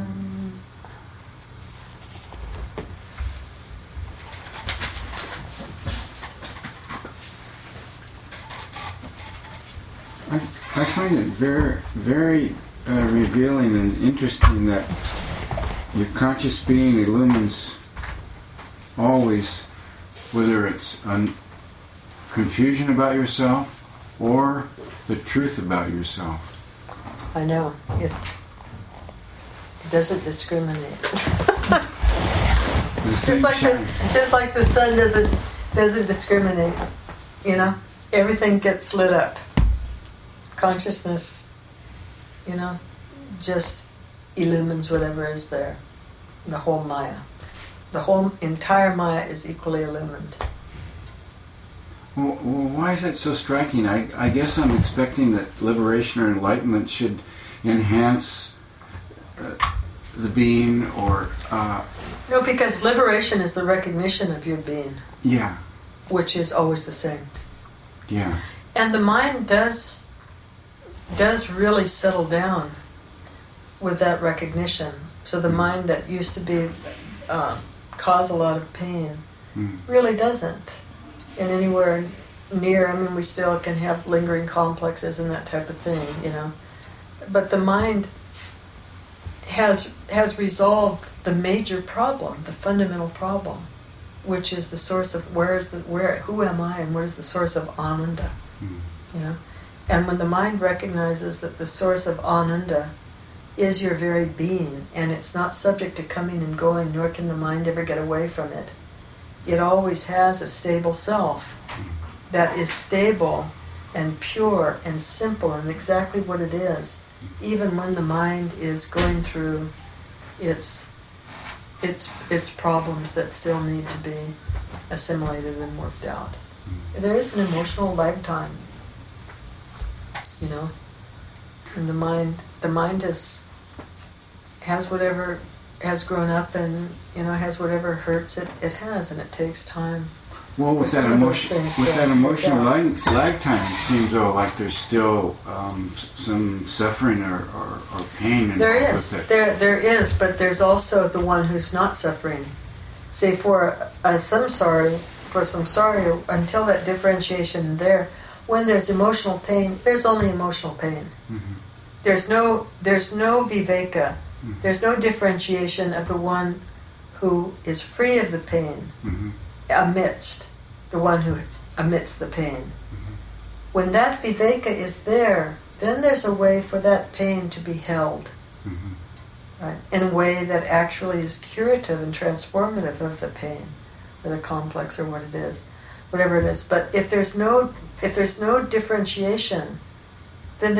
S4: I find it very, very revealing and interesting that your conscious being illumines always, whether it's confusion about yourself or the truth about yourself.
S1: I know. It doesn't discriminate. Just like the sun doesn't discriminate. Everything gets lit up. Consciousness, just illumines whatever is there. The whole Maya. The whole entire Maya is equally illumined.
S4: Well, why is that so striking? I guess I'm expecting that liberation or enlightenment should enhance the being, or...
S1: No, because liberation is the recognition of your being.
S4: Yeah.
S1: Which is always the same.
S4: Yeah.
S1: And the mind does really settle down with that recognition. So the mind that used to be cause a lot of pain really doesn't. And anywhere near, we still can have lingering complexes and that type of thing, But the mind has resolved the major problem, the fundamental problem, which is the source of who am I, and what is the source of ananda, And when the mind recognizes that the source of ananda is your very being, and it's not subject to coming and going, nor can the mind ever get away from it, it always has a stable self that is stable and pure and simple and exactly what it is, even when the mind is going through its problems that still need to be assimilated and worked out. There is an emotional lag time, and the mind has whatever has grown up and has whatever hurts it has, and it takes time
S4: Well, with that emotional lag time, it seems though like there's still some suffering or pain involved with it.
S1: There is, but there's also the one who's not suffering. Say for samsara, until that differentiation there, when there's emotional pain, there's only emotional pain.
S4: Mm-hmm.
S1: There's no viveka.
S4: Mm-hmm.
S1: There's no differentiation of the one who is free of the pain.
S4: Mm-hmm.
S1: Amidst the one who emits the pain.
S4: Mm-hmm.
S1: When that viveka is there, then there's a way for that pain to be held,
S4: mm-hmm.
S1: right? In a way that actually is curative and transformative of the pain, or the complex, or what it is, whatever it is. But if there's no differentiation, then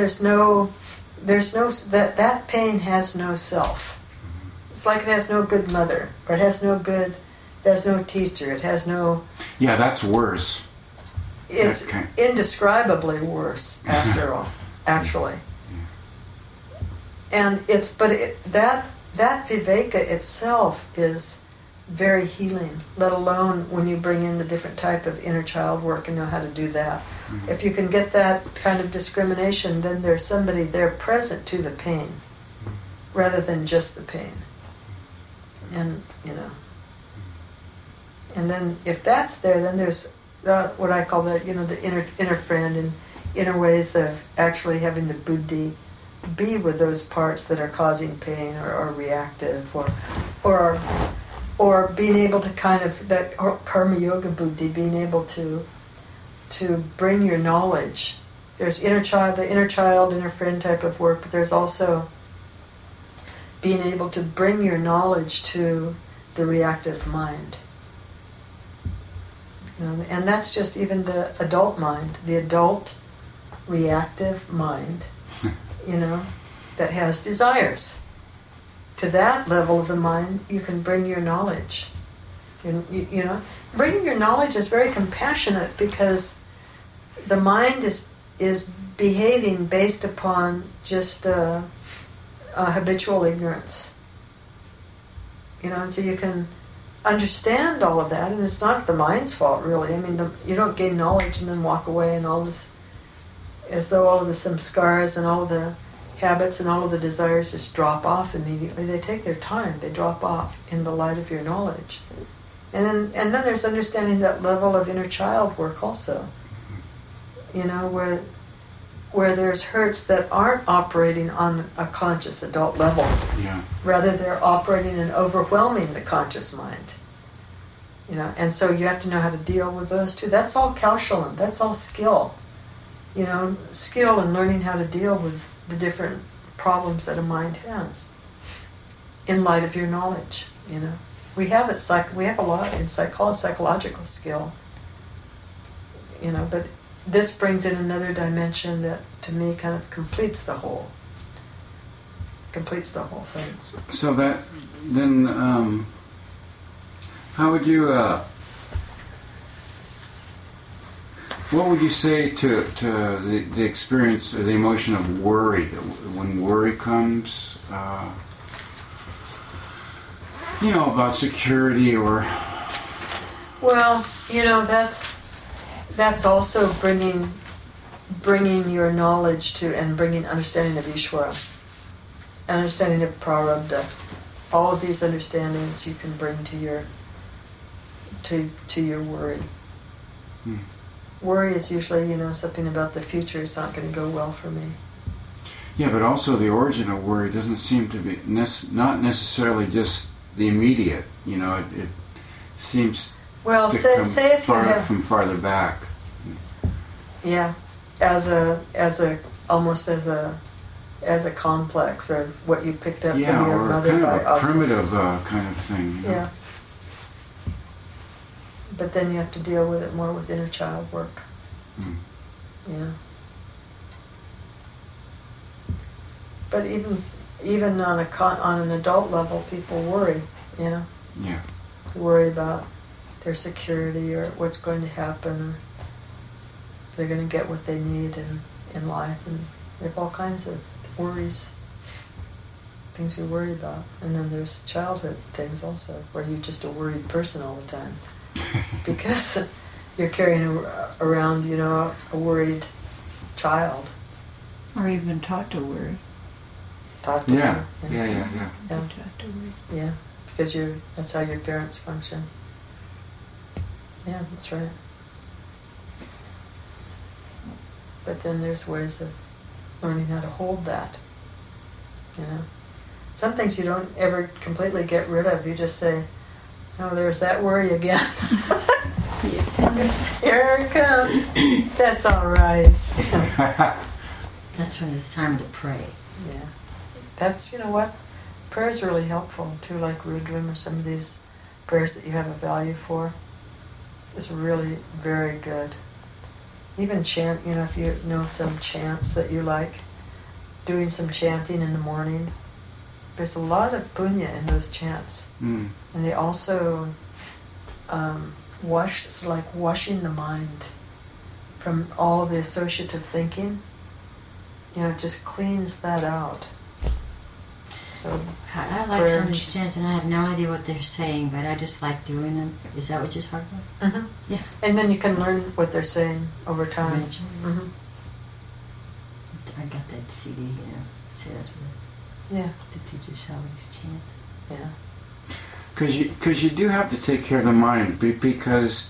S1: that pain has no self.
S4: Mm-hmm.
S1: It's like it has no good mother, or it has no teacher, it has no...
S4: Yeah, that's worse.
S1: It's indescribably worse, after all, actually.
S4: Yeah.
S1: And that viveka itself is very healing, let alone when you bring in the different type of inner child work and know how to do that.
S4: Mm-hmm.
S1: If you can get that kind of discrimination, then there's somebody there present to the pain, rather than just the pain. And, and then if that's there, then there's what I call the inner friend, and inner ways of actually having the buddhi be with those parts that are causing pain or are reactive, or being able to kind of, that karma yoga buddhi, being able to bring your knowledge. There's the inner child, inner friend type of work, but there's also being able to bring your knowledge to the reactive mind. And that's just even the adult mind, the adult reactive mind, that has desires. To that level of the mind, you can bring your knowledge. Bringing your knowledge is very compassionate, because the mind is behaving based upon just habitual ignorance. And so you can understand all of that, and it's not the mind's fault, really. I mean, you don't gain knowledge and then walk away and all this, as though all of the samskaras and all of the habits and all of the desires just drop off immediately. They take their time. They drop off in the light of your knowledge. And then there's understanding that level of inner child work also. Where there's hurts that aren't operating on a conscious adult level.
S4: Yeah.
S1: Rather, they're operating and overwhelming the conscious mind. And so you have to know how to deal with those too. That's all kaushalam. That's all skill. Skill in learning how to deal with the different problems that a mind has in light of your knowledge. We have we have a lot in psychological skill. But this brings in another dimension that, to me, kind of completes the whole thing.
S4: So that then, how would you? What would you say to the experience, or the emotion of worry? When worry comes, about security or.
S1: Well, that's also bringing your knowledge to, and bringing understanding of Ishvara, understanding of Prarabdha. All of these understandings you can bring to your worry.
S4: Hmm.
S1: Worry is usually, something about the future is not going to go well for me.
S4: Yeah, but also the origin of worry doesn't seem to be not necessarily just the immediate. It seems.
S1: Well,
S4: to
S1: say
S4: come
S1: if you have
S4: from farther back.
S1: Yeah, almost as a complex, or what you picked up from your mother
S4: kind
S1: by
S4: of a
S1: osmosis.
S4: primitive kind of thing.
S1: Yeah. But then you have to deal with it more with inner child work.
S4: Mm.
S1: Yeah. But even on an adult level, people worry.
S4: Yeah.
S1: They worry about their security, or what's going to happen, or if they're going to get what they need in life, and they have all kinds of worries, things we worry about. And then there's childhood things also, where you're just a worried person all the time. Because you're carrying around, a worried child.
S3: Or even taught to worry.
S1: Taught to
S4: Yeah.
S1: worry.
S4: Yeah.
S3: Taught to worry.
S1: Yeah, because that's how your parents function. Yeah, that's right. But then there's ways of learning how to hold that. Some things you don't ever completely get rid of. You just say, "Oh, there's that worry again." Here it comes. That's all right.
S5: That's when it's time to pray.
S1: Yeah. That's, what? Prayer is really helpful too, like Rudram or some of these prayers that you have a value for. Is really very good. Even chant, if you know some chants that you like, doing some chanting in the morning. There's a lot of punya in those chants.
S4: Mm.
S1: And they also washing the mind from all the associative thinking. It just cleans that out. So
S5: I like some of these chants, and I have no idea what they're saying, but I just like doing them. Is that what you're talking about?
S1: Mm-hmm.
S5: Yeah.
S1: And then you can learn what they're saying over time. Mm-hmm.
S5: I got that CD, so that's what to teach us how these chants.
S1: Yeah.
S4: Because you do have to take care of the mind, because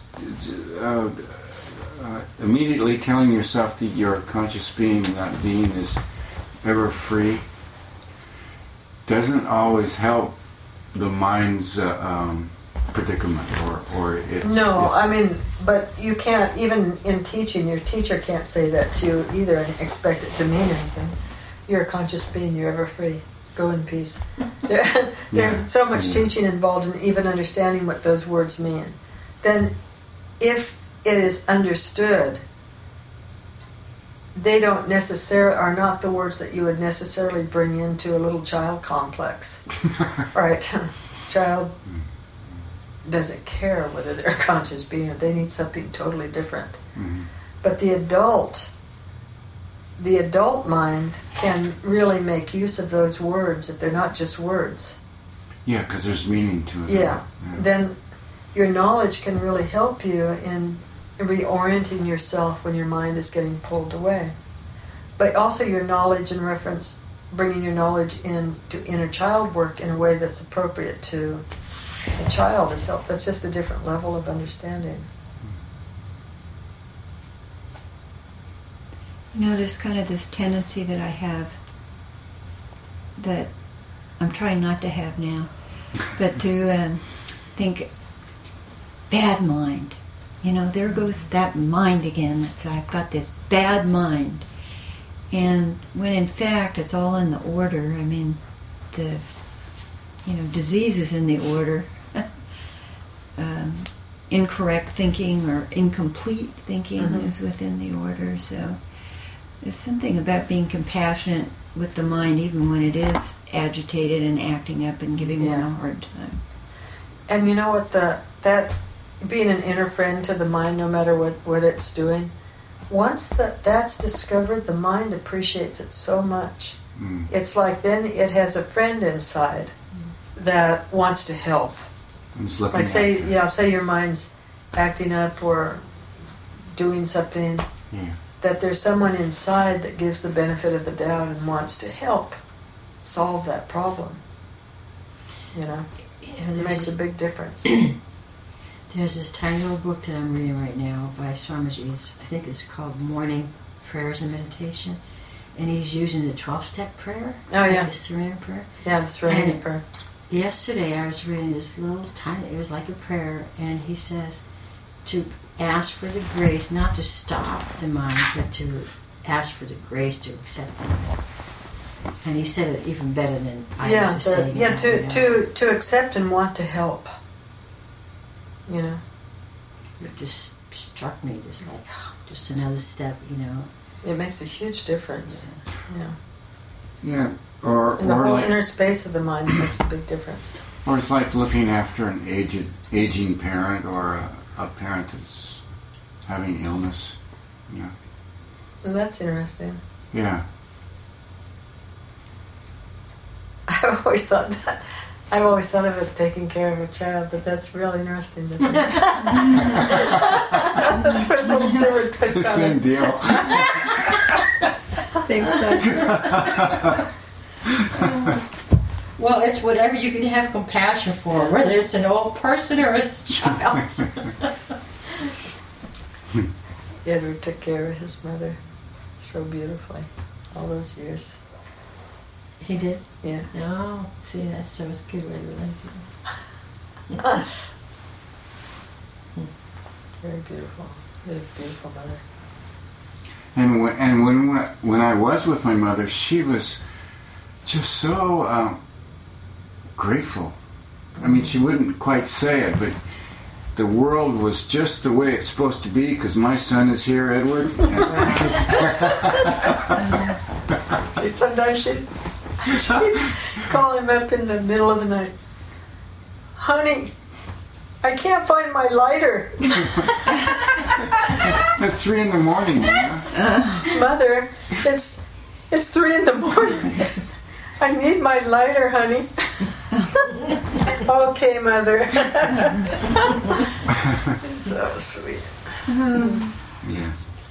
S4: immediately telling yourself that you're a conscious being, that being is ever free, doesn't always help the mind's predicament, or it's...
S1: No, but you can't, even in teaching, your teacher can't say that to you either and expect it to mean anything. You're a conscious being, you're ever free. Go in peace. There's so much teaching involved in even understanding what those words mean. Then, if it is understood, they don't are not the words that you would necessarily bring into a little child complex. Right? Child doesn't care whether they're a conscious being or they need something totally different.
S4: Mm-hmm.
S1: But the adult mind can really make use of those words if they're not just words.
S4: Yeah, because there's meaning to it.
S1: Yeah. Then your knowledge can really help you in reorienting yourself when your mind is getting pulled away. But also your knowledge in reference, bringing your knowledge into inner child work in a way that's appropriate to a child is help. That's just a different level of understanding.
S3: There's kind of this tendency that I have that I'm trying not to have now, but to think, bad mind. There goes that mind again. I've got this bad mind. And when in fact it's all in the order. The disease is in the order. Incorrect thinking or incomplete thinking is within the order. So it's something about being compassionate with the mind even when it is agitated and acting up and giving one a hard time.
S1: And you know what, that being an inner friend to the mind, no matter what it's doing, once that's discovered, the mind appreciates it so much. Mm. It's like then it has a friend inside that wants to help. Like say your mind's acting up or doing something, that there's someone inside that gives the benefit of the doubt and wants to help solve that problem. It makes a big difference.
S5: There's this tiny little book that I'm reading right now by Swamiji. I think it's called Morning Prayers and Meditation. And he's using the 12-step prayer.
S1: Oh, yeah.
S5: The Serenity Prayer.
S1: Yeah, the Serenity Prayer.
S5: Yesterday I was reading this little tiny, it was like a prayer, and he says to ask for the grace, not to stop the mind, but to ask for the grace to accept the mind. And he said it even better than I would just say.
S1: Yeah, to accept and want to help.
S5: It just struck me, just another step,
S1: It makes a huge difference.
S4: Yeah. Or
S1: in the whole
S4: like,
S1: inner space of the mind, it makes a big difference.
S4: Or it's like looking after an aging parent or a parent that's having illness.
S1: And that's interesting.
S4: Yeah.
S1: I've always thought of it taking care of a child, but that's really interesting to think. always got
S4: Same
S1: it.
S4: deal.
S2: Same stuff.
S5: Well, it's whatever you can have compassion for, whether it's an old person or a child.
S1: Edward took care of his mother so beautifully all those years.
S5: He did?
S1: Yeah.
S5: No. See, that's so it's a good way to relate to it.
S1: Very beautiful. Very beautiful mother.
S4: And when I was with my mother, she was just so grateful. I mean, she wouldn't quite say it, but the world was just the way it's supposed to be because my son is here, Edward.
S1: Sometimes she'd call him up in the middle of the night. Honey, I can't find my lighter.
S4: At 3 in the morning. You know?
S1: Mother, it's 3 in the morning. I need my lighter, honey. Okay, Mother. So sweet.
S4: Yeah.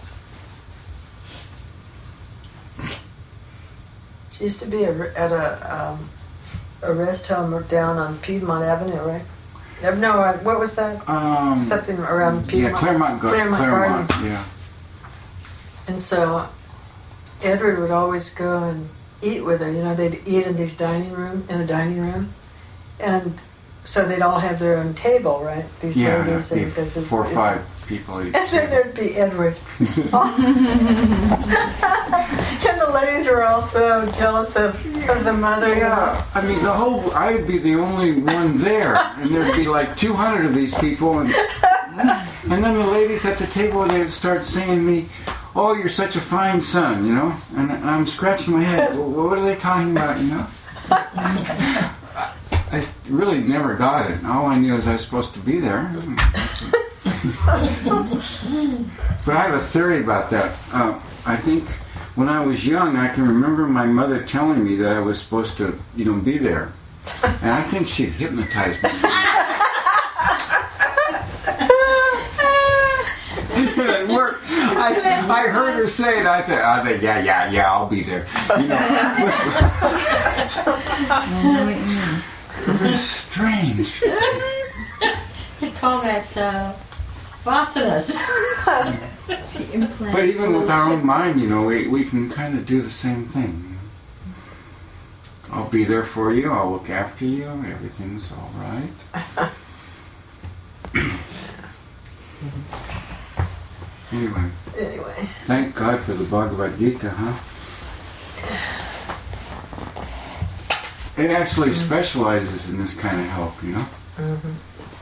S1: She used to be at a rest home down on Piedmont Avenue, right? No, what was that? Something around Piedmont.
S4: Yeah, Claremont
S1: Gardens.
S4: Yeah.
S1: And so Edward would always go and eat with her. You know, they'd eat in a dining room, and so they'd all have their own table, right? These ladies
S4: Yeah,
S1: and
S4: 4 or 5 people each.
S1: and then there'd be Edward. And the ladies were all so jealous of the mother. You know?
S4: Yeah, I mean, I would be the only one there, and there'd be like 200 of these people, and then the ladies at the table, they'd start saying me, "Oh, you're such a fine son," you know, and I'm scratching my head. Well, what are they talking about, you know? I really never got it. All I knew is I was supposed to be there. But I have a theory about that. I think when I was young, I can remember my mother telling me that I was supposed to, be there. And I think she hypnotized me. It worked. I heard her say it. I thought, yeah, I'll be there. You know. It was strange.
S5: They call that vasanas.
S4: But even with our own mind, we can kind of do the same thing. I'll be there for you. I'll look after you. Everything's all right. Anyway, thank God for the Bhagavad Gita, huh? It actually specializes in this kind of help,
S1: Mm-hmm.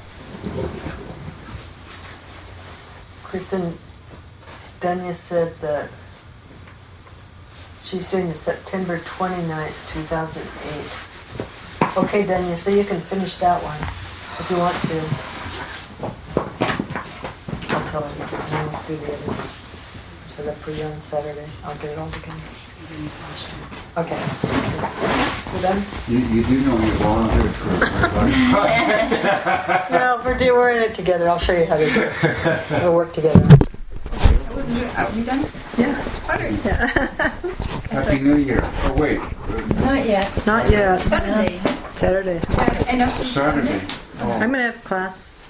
S1: Kristen, Danya said that she's doing the September 29th, 2008. Okay, Danya, so you can finish that one if you want to. I'll tell her and I'll do the others. Set up for you on Saturday. I'll get it all together. Okay. You done?
S4: You do know you volunteered for a project.
S1: No, we're in it together. I'll show you how to do it. We'll work together.
S2: Are we done?
S1: Yeah.
S2: Okay.
S4: Happy New Year. Oh, wait.
S5: Not yet.
S1: Not yet.
S2: Saturday.
S1: Saturday.
S2: And also
S4: Saturday. Oh.
S1: I'm going to have class